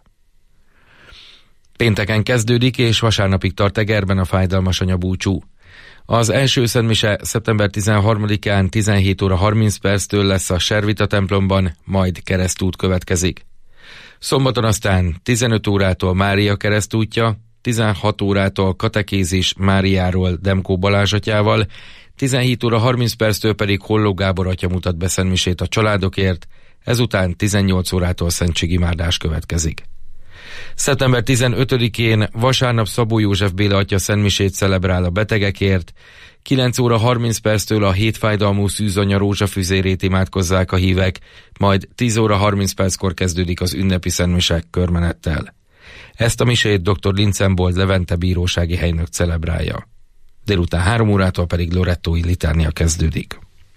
Pénteken kezdődik és vasárnapig tart Egerben a fájdalmas anyabúcsú. Az első szentmise szeptember tizenharmadikán tizenhét óra harminc perctől lesz a Servita templomban, majd keresztút következik. Szombaton aztán tizenöt órától Mária keresztútja, tizenhat órától katekézis Máriáról Demkó Balázs atyával, tizenhét óra harminc perctől pedig Holló Gábor atya mutat be szentmisét a családokért, ezután tizennyolc órától szentségimárdás következik. szeptember tizenötödikén vasárnap Szabó József Béla atya szentmisét celebrál a betegekért, kilenc óra harminc perctől a hétfájdalmú szűzanya rózsafüzérét imádkozzák a hívek, majd tíz óra harminc perckor kezdődik az ünnepi szentmise körmenettel. Ezt a misét dr. Lincenbold Levente bírósági helynök celebrálja. Délután három órától pedig lorettói litánia kezdődik.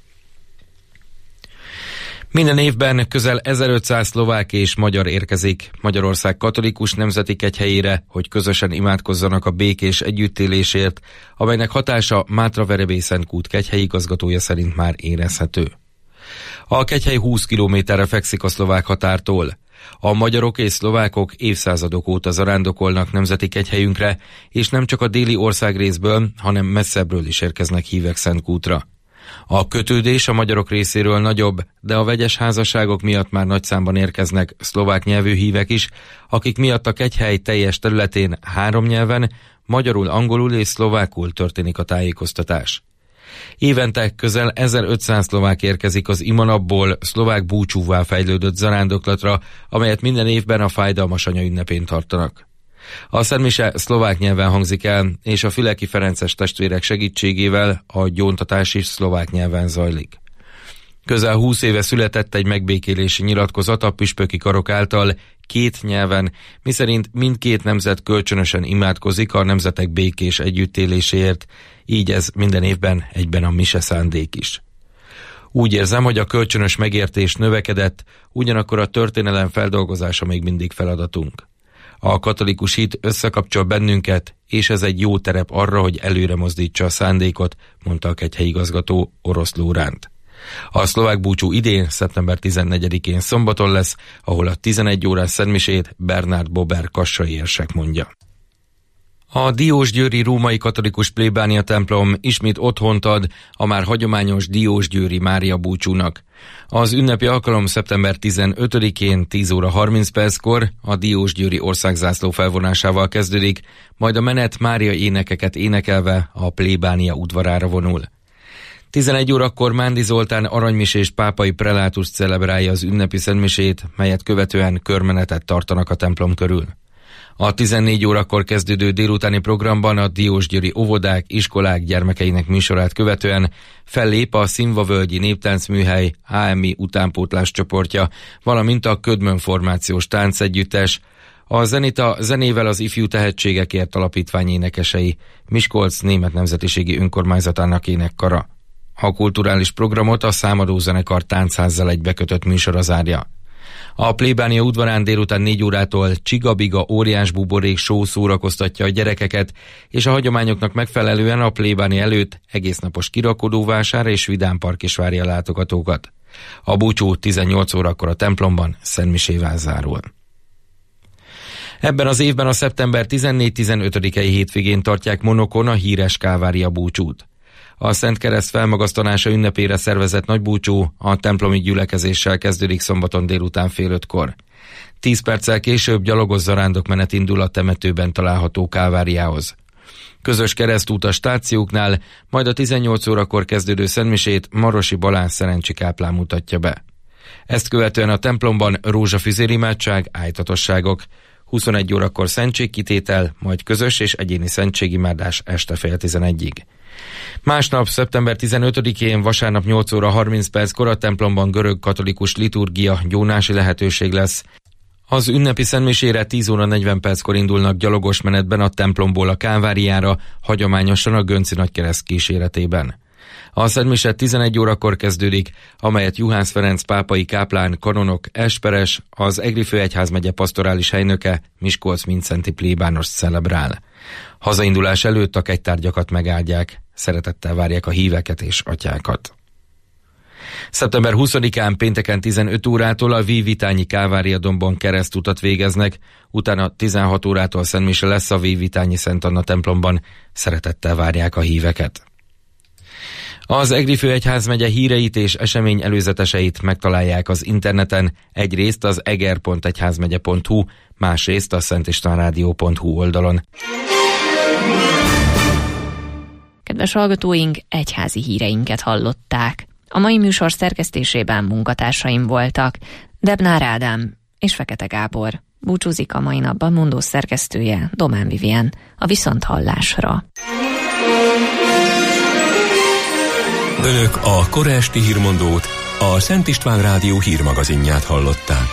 Minden évben közel ezerötszáz szlovák és magyar érkezik Magyarország katolikus nemzeti kegyhelyére, hogy közösen imádkozzanak a békés együttélésért, amelynek hatása Mátra-Verebély Szentkút kegyhelyi igazgatója szerint már érezhető. A kegyhely húsz kilométerre fekszik a szlovák határtól. A magyarok és szlovákok évszázadok óta zarándokolnak nemzeti kegyhelyünkre, és nem csak a déli országrészből, hanem messzebbről is érkeznek hívek Szentkútra. A kötődés a magyarok részéről nagyobb, de a vegyes házasságok miatt már nagy számban érkeznek szlovák nyelvű hívek is, akik miatt a kegyhely teljes területén három nyelven, magyarul, angolul és szlovákul történik a tájékoztatás. Évente közel ezerötszáz szlovák érkezik az imanapból szlovák búcsúvá fejlődött zarándoklatra, amelyet minden évben a fájdalmas anya ünnepén tartanak. A szentmise szlovák nyelven hangzik el, és a Füleki Ferences testvérek segítségével a gyóntatás is szlovák nyelven zajlik. Közel húsz éve született egy megbékélési nyilatkozat a püspöki karok által két nyelven, miszerint mindkét nemzet kölcsönösen imádkozik a nemzetek békés együttéléséért, így ez minden évben egyben a mise szándék is. Úgy érzem, hogy a kölcsönös megértés növekedett, ugyanakkor a történelem feldolgozása még mindig feladatunk. A katolikus hit összekapcsol bennünket, és ez egy jó terep arra, hogy előre mozdítsa a szándékot, mondta a kegyhelyi igazgató Orosz Lóránt. A szlovák búcsú idén, szeptember tizennegyedikén szombaton lesz, ahol a tizenegy órás szentmisét Bernard Bober kassai érsek mondja. A diósgyőri római katolikus plébánia templom ismét otthont ad a már hagyományos diósgyőri Mária búcsúnak. Az ünnepi alkalom szeptember tizenötödikén tíz óra harminc perckor a diósgyőri országzászló felvonásával kezdődik, majd a menet Mária énekeket énekelve a plébánia udvarára vonul. tizenegy órakor Mándi Zoltán aranymisés pápai prelátus celebrálja az ünnepi szentmisét, melyet követően körmenetet tartanak a templom körül. A tizennégy órakor kezdődő délutáni programban a diósgyőri óvodák, iskolák gyermekeinek műsorát követően fellép a Színvavölgyi Néptáncműhely há em i utánpótlás csoportja, valamint a Ködmön formációs táncegyüttes, a Zenita zenével az Ifjú Tehetségekért Alapítvány énekesei, Miskolc német nemzetiségi önkormányzatának énekkara. A kulturális programot a Számadó zenekar táncházzal egybekötött műsora zárja. A plébánia udvarán délután négy órától Csiga-biga óriás buborék show szórakoztatja a gyerekeket, és a hagyományoknak megfelelően a plébánia előtt egésznapos kirakodóvásár és vidámpark is várja a látogatókat. A búcsú tizennyolc órakor a templomban szentmisével zárul. Ebben az évben a szeptember tizennégy-tizenötödikei hétvégén tartják Monokon a híres Kávária búcsút. A Szent Kereszt felmagasztanása ünnepére szervezett nagybúcsú a templomi gyülekezéssel kezdődik szombaton délután fél ötkor. Tíz perccel később gyalogos zarándokmenet indul a temetőben található Káváriához. Közös keresztút a stációknál, majd a tizennyolc órakor kezdődő szentmisét Marosi Balázs szerencsikáplán mutatja be. Ezt követően a templomban rózsafüzérimádság, ájtatosságok, huszonegy órakor szentségkitétel, majd közös és egyéni szentségimádás este fél tizenegyig. Másnap, szeptember tizenötödikén vasárnap nyolc óra harminc perckor a templomban görög katolikus liturgia gyónási lehetőség lesz. Az ünnepi szentmisére tíz óra negyven perckor indulnak gyalogos menetben a templomból a Káváriára, hagyományosan a Gönci Nagykereszt kíséretében. A szentmise tizenegy órakor kezdődik, amelyet Juhász Ferenc pápai káplán, kanonok, esperes, az Egri főegyházmegye pastorális helynöke, Miskolc Mincenti plébános celebrál. Hazaindulás előtt a kegytárgyakat megáldják, szeretettel várják a híveket és atyákat. szeptember huszadikán pénteken tizenöt órától a Vívitányi Kávária dombon keresztutat végeznek, utána tizenhat órától szentmise lesz a Vívitányi Szent Anna templomban, szeretettel várják a híveket. Az Egri főegyházmegye híreit és esemény előzeteseit megtalálják az interneten, egyrészt az eger pont egyházmegye pont hu, másrészt a szentistvánrádió pont hu oldalon. Kedves hallgatóink, egyházi híreinket hallották. A mai műsor szerkesztésében munkatársaim voltak Debnár Ádám és Fekete Gábor. Búcsúzik a mai napban mondó szerkesztője, Domán Vivien. A viszonthallásra. Önök a kora esti hírmondót, a Szent István Rádió hírmagazinját hallották.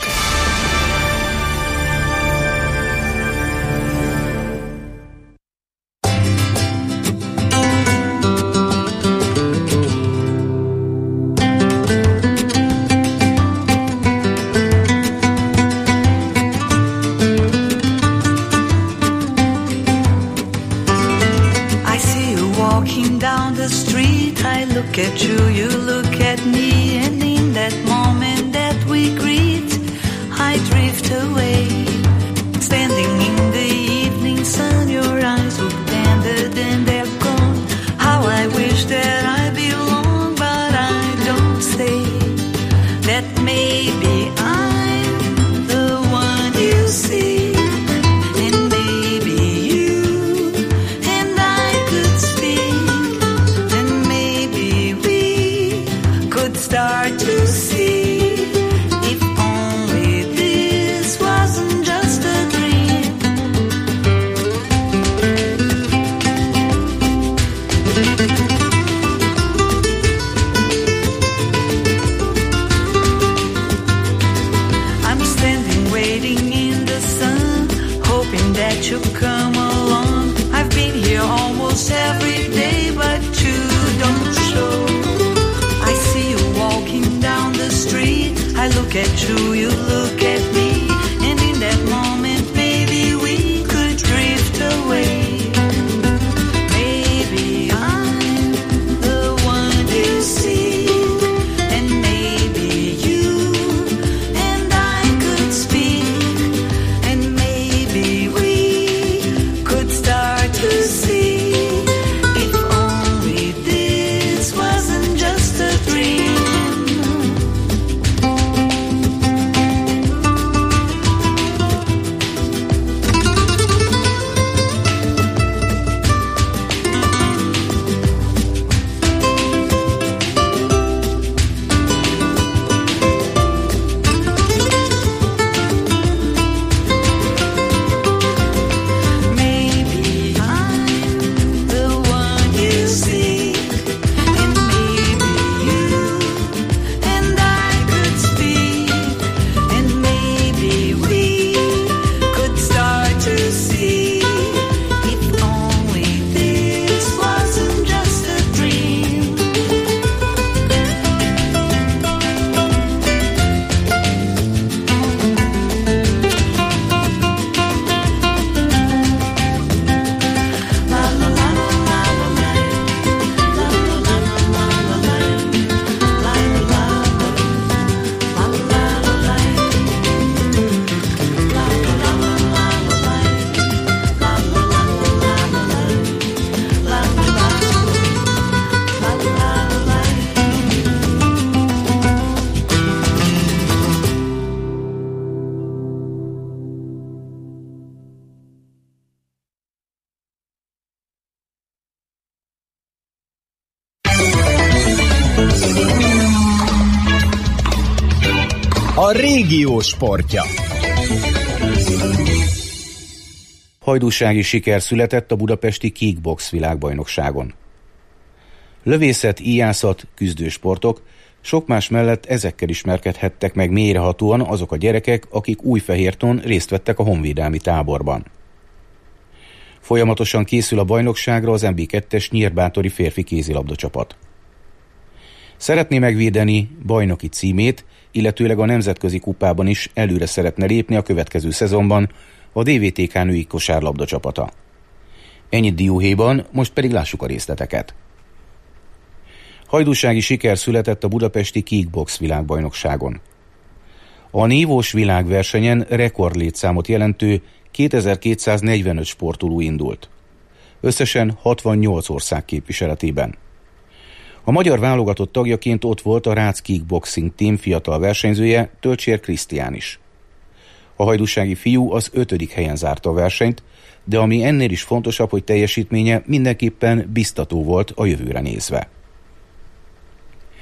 A régió sportja. Hajdúsági siker született a budapesti kickbox világbajnokságon. Lövészet, íjászat, küzdősportok, sok más mellett ezekkel ismerkedhettek meg mélyrehatóan azok a gyerekek, akik Újfehérton részt vettek a honvédelmi táborban. Folyamatosan készül a bajnokságra az em bé kettes nyírbátori férfi kézilabda csapat. Szeretné megvédeni bajnoki címét, illetőleg a nemzetközi kupában is előre szeretne lépni a következő szezonban a dé vé té ká női kosárlabda csapata. Ennyit dióhéjban, most pedig lássuk a részleteket. Hajdúsági siker született a budapesti kickbox világbajnokságon. A nívós világversenyen rekordlétszámot jelentő kétezer-kétszáznegyvenöt sportoló indult. Összesen hatvannyolc ország képviseletében. A magyar válogatott tagjaként ott volt a Rácz Kickboxing Team fiatal versenyzője, Tölcsér Krisztián is. A hajdúsági fiú az ötödik helyen zárta a versenyt, de ami ennél is fontosabb, hogy teljesítménye mindenképpen biztató volt a jövőre nézve.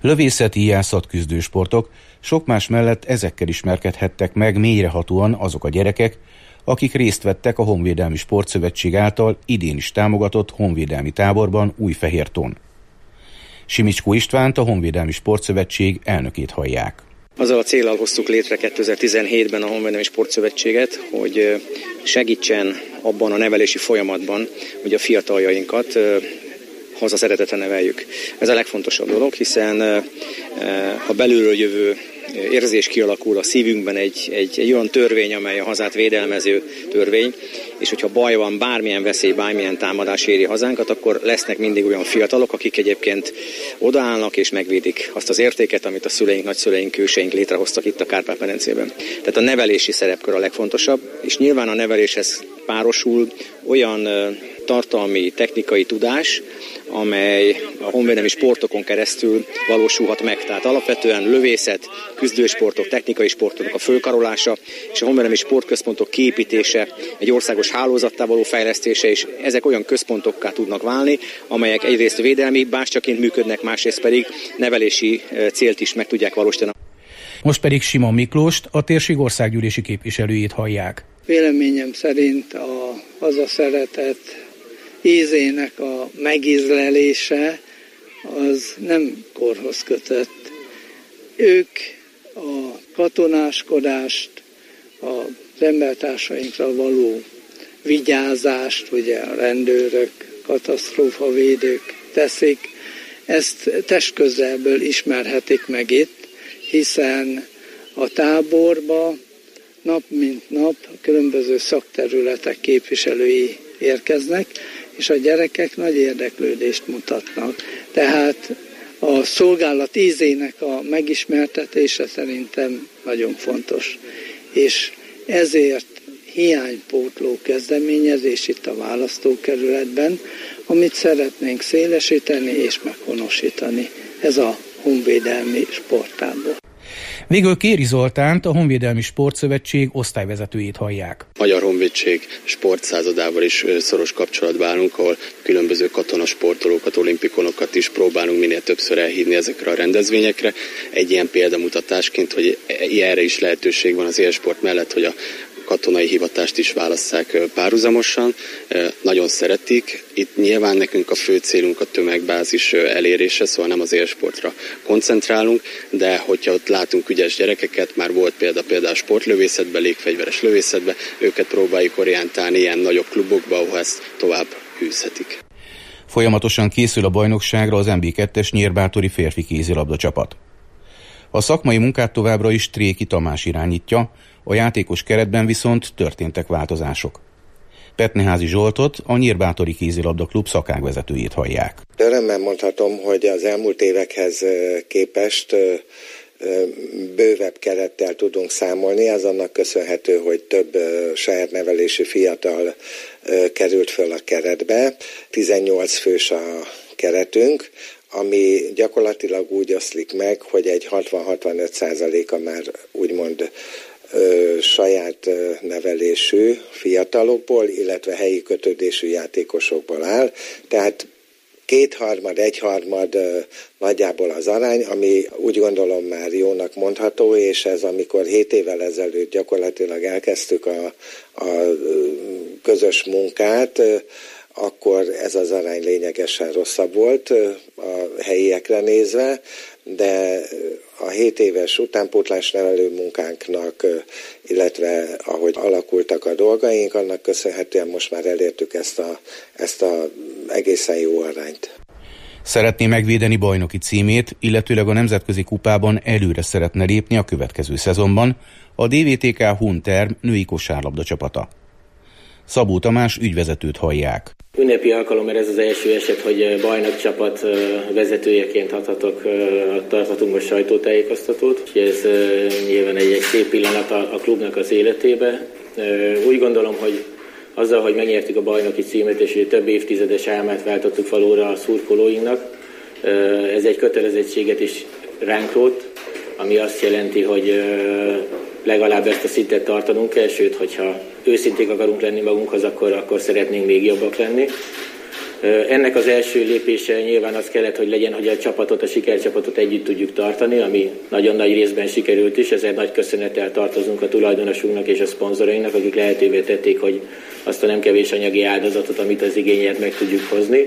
Lövészeti, jászat, küzdősportok, sok más mellett ezekkel ismerkedhettek meg mélyrehatóan azok a gyerekek, akik részt vettek a Honvédelmi Sportszövetség által idén is támogatott honvédelmi táborban Újfehérton. Simicskó Istvánt, a Honvédelmi Sportszövetség elnökét hallják. Azzal a céllal hoztuk létre kétezer-tizenhétben a Honvédelmi Sportszövetséget, hogy segítsen abban a nevelési folyamatban, hogy a fiataljainkat haza szeretetlen neveljük. Ez a legfontosabb dolog, hiszen ha belülről jövő érzés kialakul a szívünkben egy, egy, egy olyan törvény, amely a hazát védelmező törvény, és hogyha baj van, bármilyen veszély, bármilyen támadás éri hazánkat, akkor lesznek mindig olyan fiatalok, akik egyébként odaállnak és megvédik azt az értéket, amit a szüleink, nagyszüleink, őseink létrehoztak itt a Kárpát-medencében. Tehát a nevelési szerepkör a legfontosabb, és nyilván a neveléshez párosul olyan tartalmi, technikai tudás, amely a honvédelmi sportokon keresztül valósulhat meg. Tehát alapvetően lövészet, küzdősportok, technikai sportok a fölkarolása, és a honvédelmi sportközpontok kiépítése, egy országos hálózattá való fejlesztése, és ezek olyan központokká tudnak válni, amelyek egyrészt védelmi bástyaként működnek, másrészt pedig nevelési célt is meg tudják valósítani. Most pedig Simon Miklóst, a térség országgyűlési képviselőjét hallják. Véleményem szerint a hazaszeretet ízének a megízlelése az nem korhoz kötött. Ők a katonáskodást, az embertársainkra való vigyázást, ugye a rendőrök, katasztrófavédők teszik, ezt testközelből ismerhetik meg itt, hiszen a táborba nap mint nap különböző szakterületek képviselői érkeznek, és a gyerekek nagy érdeklődést mutatnak. Tehát a szolgálat ízének a megismertetése szerintem nagyon fontos. És ezért hiánypótló kezdeményezés itt a választókerületben, amit szeretnénk szélesíteni és meghonosítani. Ez a honvédelmi sporttábor. Végül Kéri Zoltánt, a Honvédelmi Sportszövetség osztályvezetőjét hallják. Magyar Honvédség sportszázadával is szoros kapcsolatban állunk, ahol különböző katonasportolókat, olimpikonokat is próbálunk minél többször elhívni ezekre a rendezvényekre. Egy ilyen példamutatásként, hogy erre is lehetőség van az élsport mellett, hogy a katonai hivatást is válasszák párhuzamosan. Nagyon szeretik. Itt nyilván nekünk a fő célunk a tömegbázis elérése, szóval nem az élsportra koncentrálunk, de hogyha ott látunk ügyes gyerekeket, már volt példa például sportlövészetben, légfegyveres lövészetben, őket próbáljuk orientálni ilyen nagyobb klubokba, ahol ezt tovább hűzhetik. Folyamatosan készül a bajnokságra az em bé kettes nyírbátori férfi kézilabda csapat. A szakmai munkát továbbra is Tréki Tamás irányítja, a játékos keretben viszont történtek változások. Petneházi Zsoltot, a Nyírbátori Kézilabda Klub szakágvezetőjét hallják. Örömmel mondhatom, hogy az elmúlt évekhez képest bővebb kerettel tudunk számolni. Ez annak köszönhető, hogy több saját nevelési fiatal került föl a keretbe. tizennyolc fős a keretünk, ami gyakorlatilag úgy oszlik meg, hogy egy hatvan-hatvanöt százaléka már úgymond ö, saját ö, nevelésű fiatalokból, illetve helyi kötődésű játékosokból áll. Tehát kétharmad, egyharmad ö, nagyjából az arány, ami úgy gondolom már jónak mondható, és ez amikor hét évvel ezelőtt gyakorlatilag elkezdtük a, a közös munkát, ö, akkor ez az arány lényegesen rosszabb volt a helyiekre nézve, de a hét éves utánpótlás nevelő munkánknak, illetve ahogy alakultak a dolgaink, annak köszönhetően most már elértük ezt a, ezt a egészen jó arányt. Szeretné megvédeni bajnoki címét, illetőleg a nemzetközi kupában előre szeretne lépni a következő szezonban a dé vé té ká Hunterm női kosárlabda csapata. Szabó Tamás ügyvezetőt hallják. Ünnepi alkalom, mert ez az első eset, hogy bajnok csapat vezetőjeként adhatok, tarthatunk most sajtótájékoztatót. Ez nyilván egy, egy szép pillanat a, a klubnak az életébe. Úgy gondolom, hogy azzal, hogy megnyertük a bajnoki címet, és hogy több évtizedes álmát váltottuk valóra a szurkolóinknak, ez egy kötelezettséget is ránk rótt, ami azt jelenti, hogy legalább ezt a szintet tartanunk kell, sőt, hogyha őszinték akarunk lenni magunkhoz, akkor, akkor szeretnénk még jobbak lenni. Ennek az első lépése nyilván az kellett, hogy legyen, hogy a csapatot, a sikercsapatot együtt tudjuk tartani, ami nagyon nagy részben sikerült is, ezért nagy köszönettel tartozunk a tulajdonosunknak és a szponzorainknak, akik lehetővé tették, hogy azt a nem kevés anyagi áldozatot, amit az igényért meg tudjuk hozni.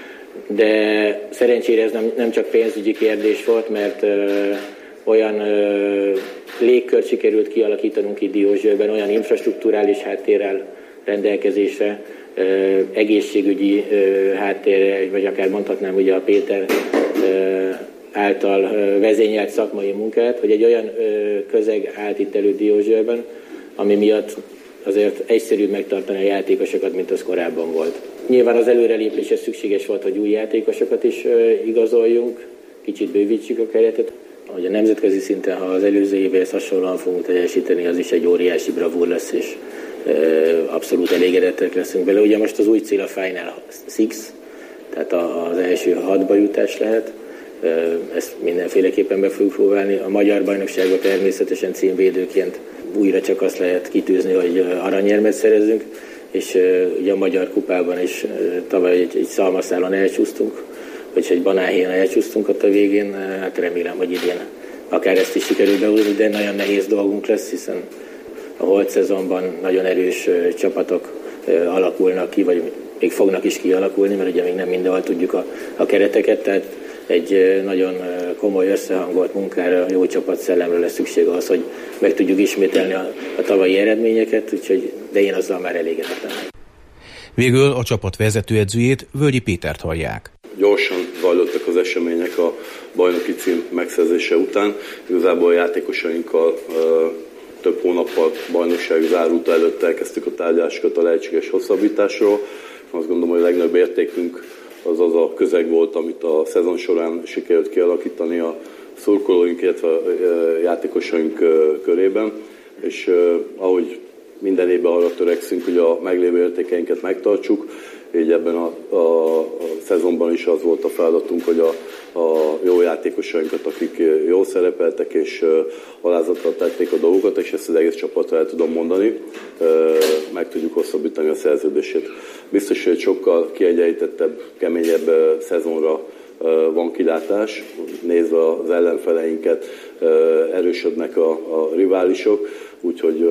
De szerencsére ez nem, nem csak pénzügyi kérdés volt, mert ö, olyan ö, légkört sikerült kialakítanunk itt Diósgyőrben, olyan infrastrukturális háttérrel rendelkezésre, ö, egészségügyi ö, háttérrel, vagy akár mondhatnám ugye a Péter ö, által ö, vezényelt szakmai munkát, hogy egy olyan ö, közeg állt itt elő Diósgyőrben, ami miatt azért egyszerűbb megtartani a játékosokat, mint az korábban volt. Nyilván az előrelépéshez szükséges volt, hogy új játékosokat is ö, igazoljunk, kicsit bővítsük a keretet. Hogy a nemzetközi szinten, ha az előző évhez hasonlóan fogunk teljesíteni, az is egy óriási bravúr lesz, és ö, abszolút elégedettek leszünk vele. Ugye most az új cél a Final Six, tehát az első hatba jutás lehet. Ö, ezt mindenféleképpen be fogjuk próbálni. A magyar bajnokságban természetesen címvédőként újra csak azt lehet kitűzni, hogy aranyérmet szerezzünk, és uh, ugye a Magyar Kupában is uh, tavaly egy, egy szalmaszálon elcsúsztunk, vagy egy banánhéjon elcsúsztunk ott a végén, uh, hát remélem, hogy idén akár ezt is sikerül behozni, de nagyon nehéz dolgunk lesz, hiszen a holt szezonban nagyon erős uh, csapatok uh, alakulnak ki, vagy még fognak is kialakulni, mert ugye még nem mindenhol tudjuk a, a kereteket, tehát egy nagyon komoly összehangolt munkára, jó csapatszellemre lesz szükség ahhoz, hogy meg tudjuk ismételni a, a tavalyi eredményeket, úgyhogy, de én azzal már elégedett lennék. Végül a csapat vezetőedzőjét, Völgyi Pétert hallják. Gyorsan zajlottak az események a bajnoki cím megszerzése után. Igazából a játékosainkkal több hónappal bajnokság zárulta előtt elkezdtük a tárgyalásokat a lehetséges hosszabbításról. Azt gondolom, hogy a legnagyobb értékünk az az a közeg volt, amit a szezon során sikerült kialakítani a szurkolóink, illetve a játékosaink körében, és ahogy minden évben arra törekszünk, hogy a meglévő értékeinket megtartsuk, így ebben a, a, a szezonban is az volt a feladatunk, hogy a, a jó játékosainkat, akik jól szerepeltek és alázattal tették a dolgokat, és ezt az egész csapatra el tudom mondani, meg tudjuk hosszabbítani a szerződését. Biztos, hogy egy sokkal kiegyenlítettebb, keményebb szezonra van kilátás, nézve az ellenfeleinket, erősödnek a, a riválisok, úgyhogy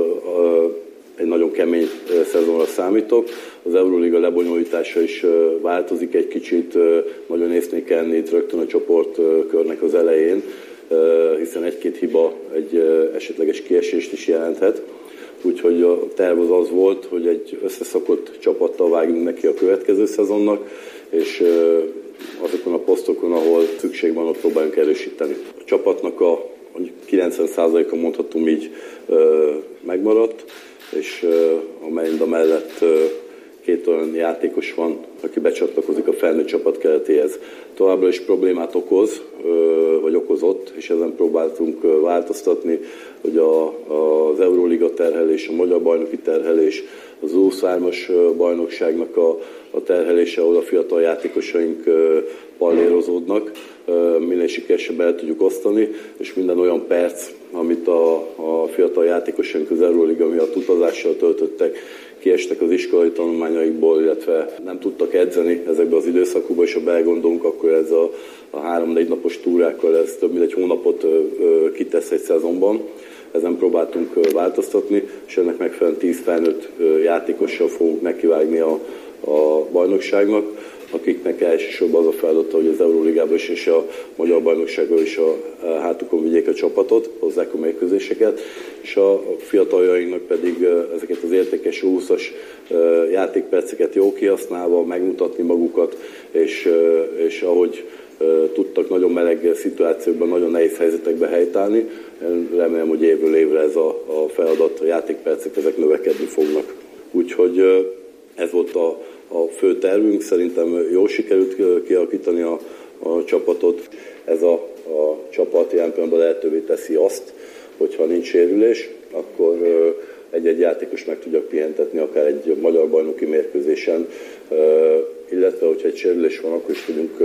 egy nagyon kemény szezonra számítok. Az Euróliga lebonyolítása is változik egy kicsit, nagyon észnél kell enni itt rögtön a csoportkörnek az elején, hiszen egy-két hiba egy esetleges kiesést is jelenthet. Úgyhogy a terv az az volt, hogy egy összeszokott csapattal vágjunk neki a következő szezonnak, és azokon a posztokon, ahol szükség van, ott próbáljunk erősíteni. A csapatnak a kilencven százaléka mondhatom így megmaradt, és a mellett két olyan játékos van, aki becsatlakozik a felnőtt csapat keretéhez. Továbbra is problémát okoz, vagy okozott, és ezen próbáltunk változtatni, hogy a, az Euróliga terhelés, a magyar bajnoki terhelés, az huszonhármas bajnokságnak a, a terhelése, ahol a fiatal játékosaink pallérozódnak, minél sikeresebben el tudjuk osztani, és minden olyan perc, amit a, a fiatal játékosaink az Euróliga miatt utazással töltöttek, kiestek az iskolai tanulmányaikból, illetve nem tudtak edzeni ezekben az időszakokban, és ha belegondolunk, akkor ez a, a három-négy napos túrákkal ez több mint egy hónapot ö, kitesz egy szezonban. Ezen próbáltunk változtatni, és ennek megfelelően tíz felnőtt játékossal fogunk nekivágni a, a bajnokságnak, akiknek elsősorban az a feladata, hogy az Euróligában is és a Magyar Bajnokságban is a hátukon vigyék a csapatot, hozzák a mérkőzéseket, és a fiataljainknak pedig ezeket az értékes húszas játékperceket jól kihasználva, megmutatni magukat, és, és ahogy tudtak nagyon meleg szituációkban, nagyon nehéz helyzetekbe helytállni. Remélem, hogy évről évre ez a, a feladat, a játékpercek ezek növekedni fognak. Úgyhogy ez volt a, a fő tervünk, szerintem jól sikerült kialakítani a, a csapatot. Ez a, a csapat jelen pillanatban lehetővé teszi azt, hogyha nincs sérülés, akkor egy-egy játékos meg tudjak pihentetni, akár egy magyar bajnoki mérkőzésen, illetve hogyha egy sérülés van, akkor is tudjunk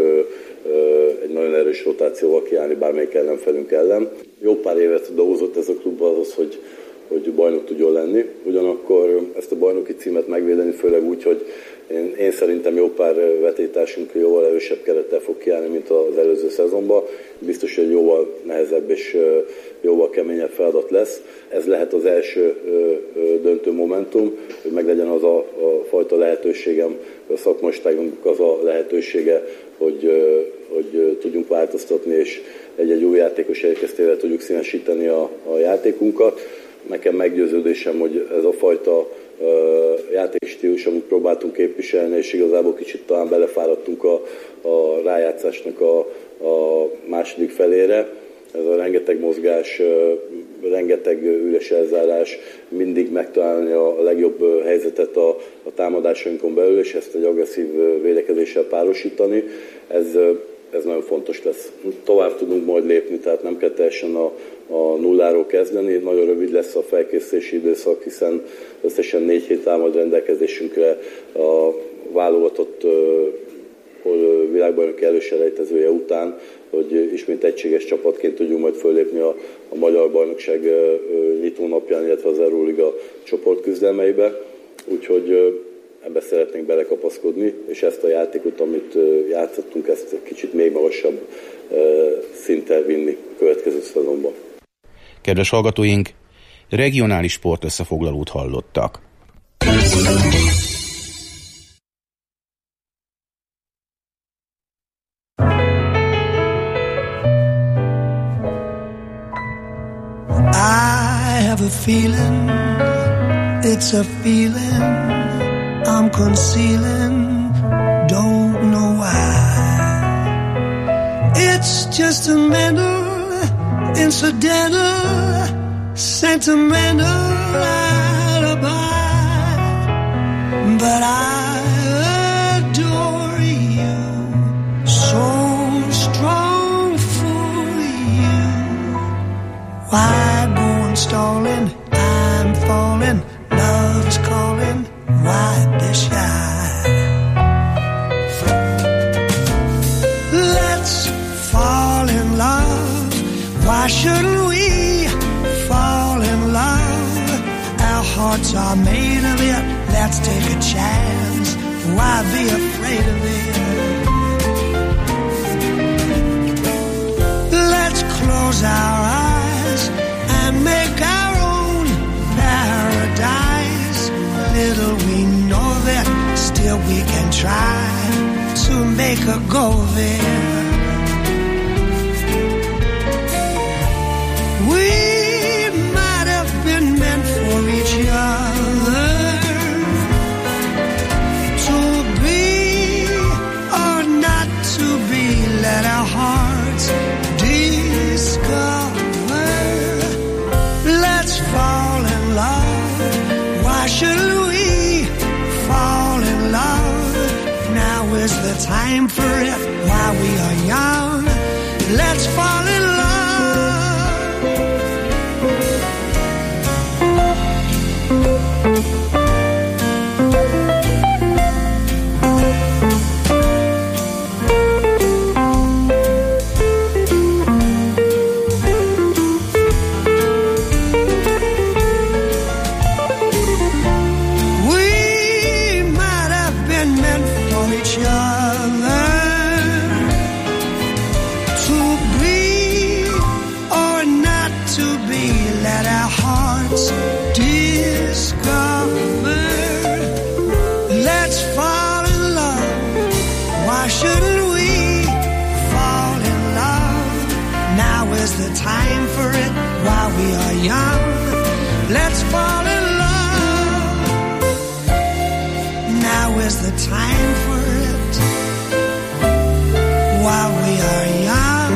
egy nagyon erős rotációval kiállni bármelyik ellenfelünk ellen. Jó pár évet dolgozott ez a klub ahhoz, hogy, hogy bajnok tudjon lenni. Ugyanakkor ezt a bajnoki címet megvédeni, főleg úgy, hogy én, én szerintem jó pár vetétársunk jóval erősebb kerettel fog kiállni, mint az előző szezonban. Biztos, hogy jóval nehezebb és jóval keményebb feladat lesz. Ez lehet az első döntő momentum, hogy meglegyen az a, a fajta lehetőségem, a szakmaiságunk az a lehetősége, hogy, hogy tudjunk változtatni, és egy-egy új játékos érkeztével tudjuk színesíteni a, a játékunkat. Nekem meggyőződésem, hogy ez a fajta uh, játékstílus, amit próbáltunk képviselni, és igazából kicsit talán belefáradtunk a, a rájátszásnak a, a második felére. Ez a rengeteg mozgás, uh, rengeteg üres elzárás, mindig megtalálni a legjobb helyzetet a, a támadásainkon belül, és ezt egy agresszív védekezéssel párosítani. Ez, ez nagyon fontos lesz. Tovább tudunk majd lépni, tehát nem kell teljesen a, a nulláról kezdeni. Nagyon rövid lesz a felkészülési időszak, hiszen összesen négy hét áll majd rendelkezésünkre a válogatott világbajnoki előselejtezője után, hogy ismét egységes csapatként tudjunk majd fölépni a, a Magyar Bajnokság nyitónapján, illetve az Euróliga csoportküzdelmeibe. Úgyhogy ebbe szeretnénk belekapaszkodni, és ezt a játékot, amit játszottunk, ezt kicsit még magasabb szinten vinni a következő szezonban. Kedves hallgatóink, regionális sportösszefoglalót hallottak. I have a feeling, it's a feeling I'm concealing, don't know why. It's just a mental, incidental, sentimental alibi. But I adore you, so strong for you. Why go on stalling? I'm falling, love's calling. Why be shy? Let's fall in love. Why shouldn't we fall in love? Our hearts are made of it. Let's take a chance. Why be afraid of it? Let's close our eyes and make our own paradise. Little we know that, still we can try to make a go there. We might have been meant for each other, to be or not to be. Let our hearts discover. Let's fall in love. Why shouldn't we fall in love? Now is the time for it while we are young. Let's fall in love. Young, let's fall in love. Now is the time for it. While we are young,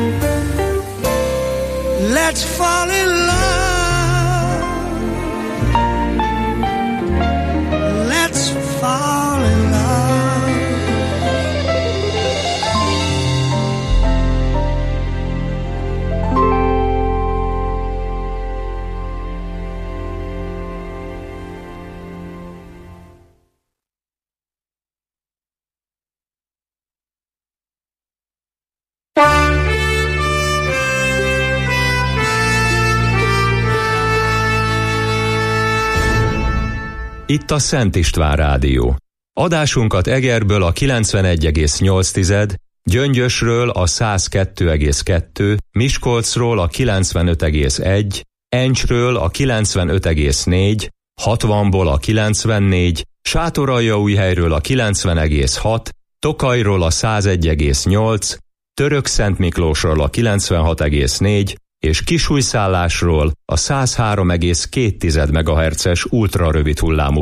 let's fall in love. Let's fall in love. Itt a Szent István Rádió. Adásunkat Egerből a kilencvenegy egész nyolc, Gyöngyösről a száz kettő egész kettő, Miskolcról a kilencvenöt egész egy, Encsről a kilencvenöt egész négy, hatvanból a kilencvennégy, Sátoraljaújhelyről a kilencven egész hat, Tokajról a száz egy egész nyolc, Törökszentmiklósról a kilencvenhat egész négy, és Kisújszállásról a száz három egész két MHz-es ultrarövid hullámú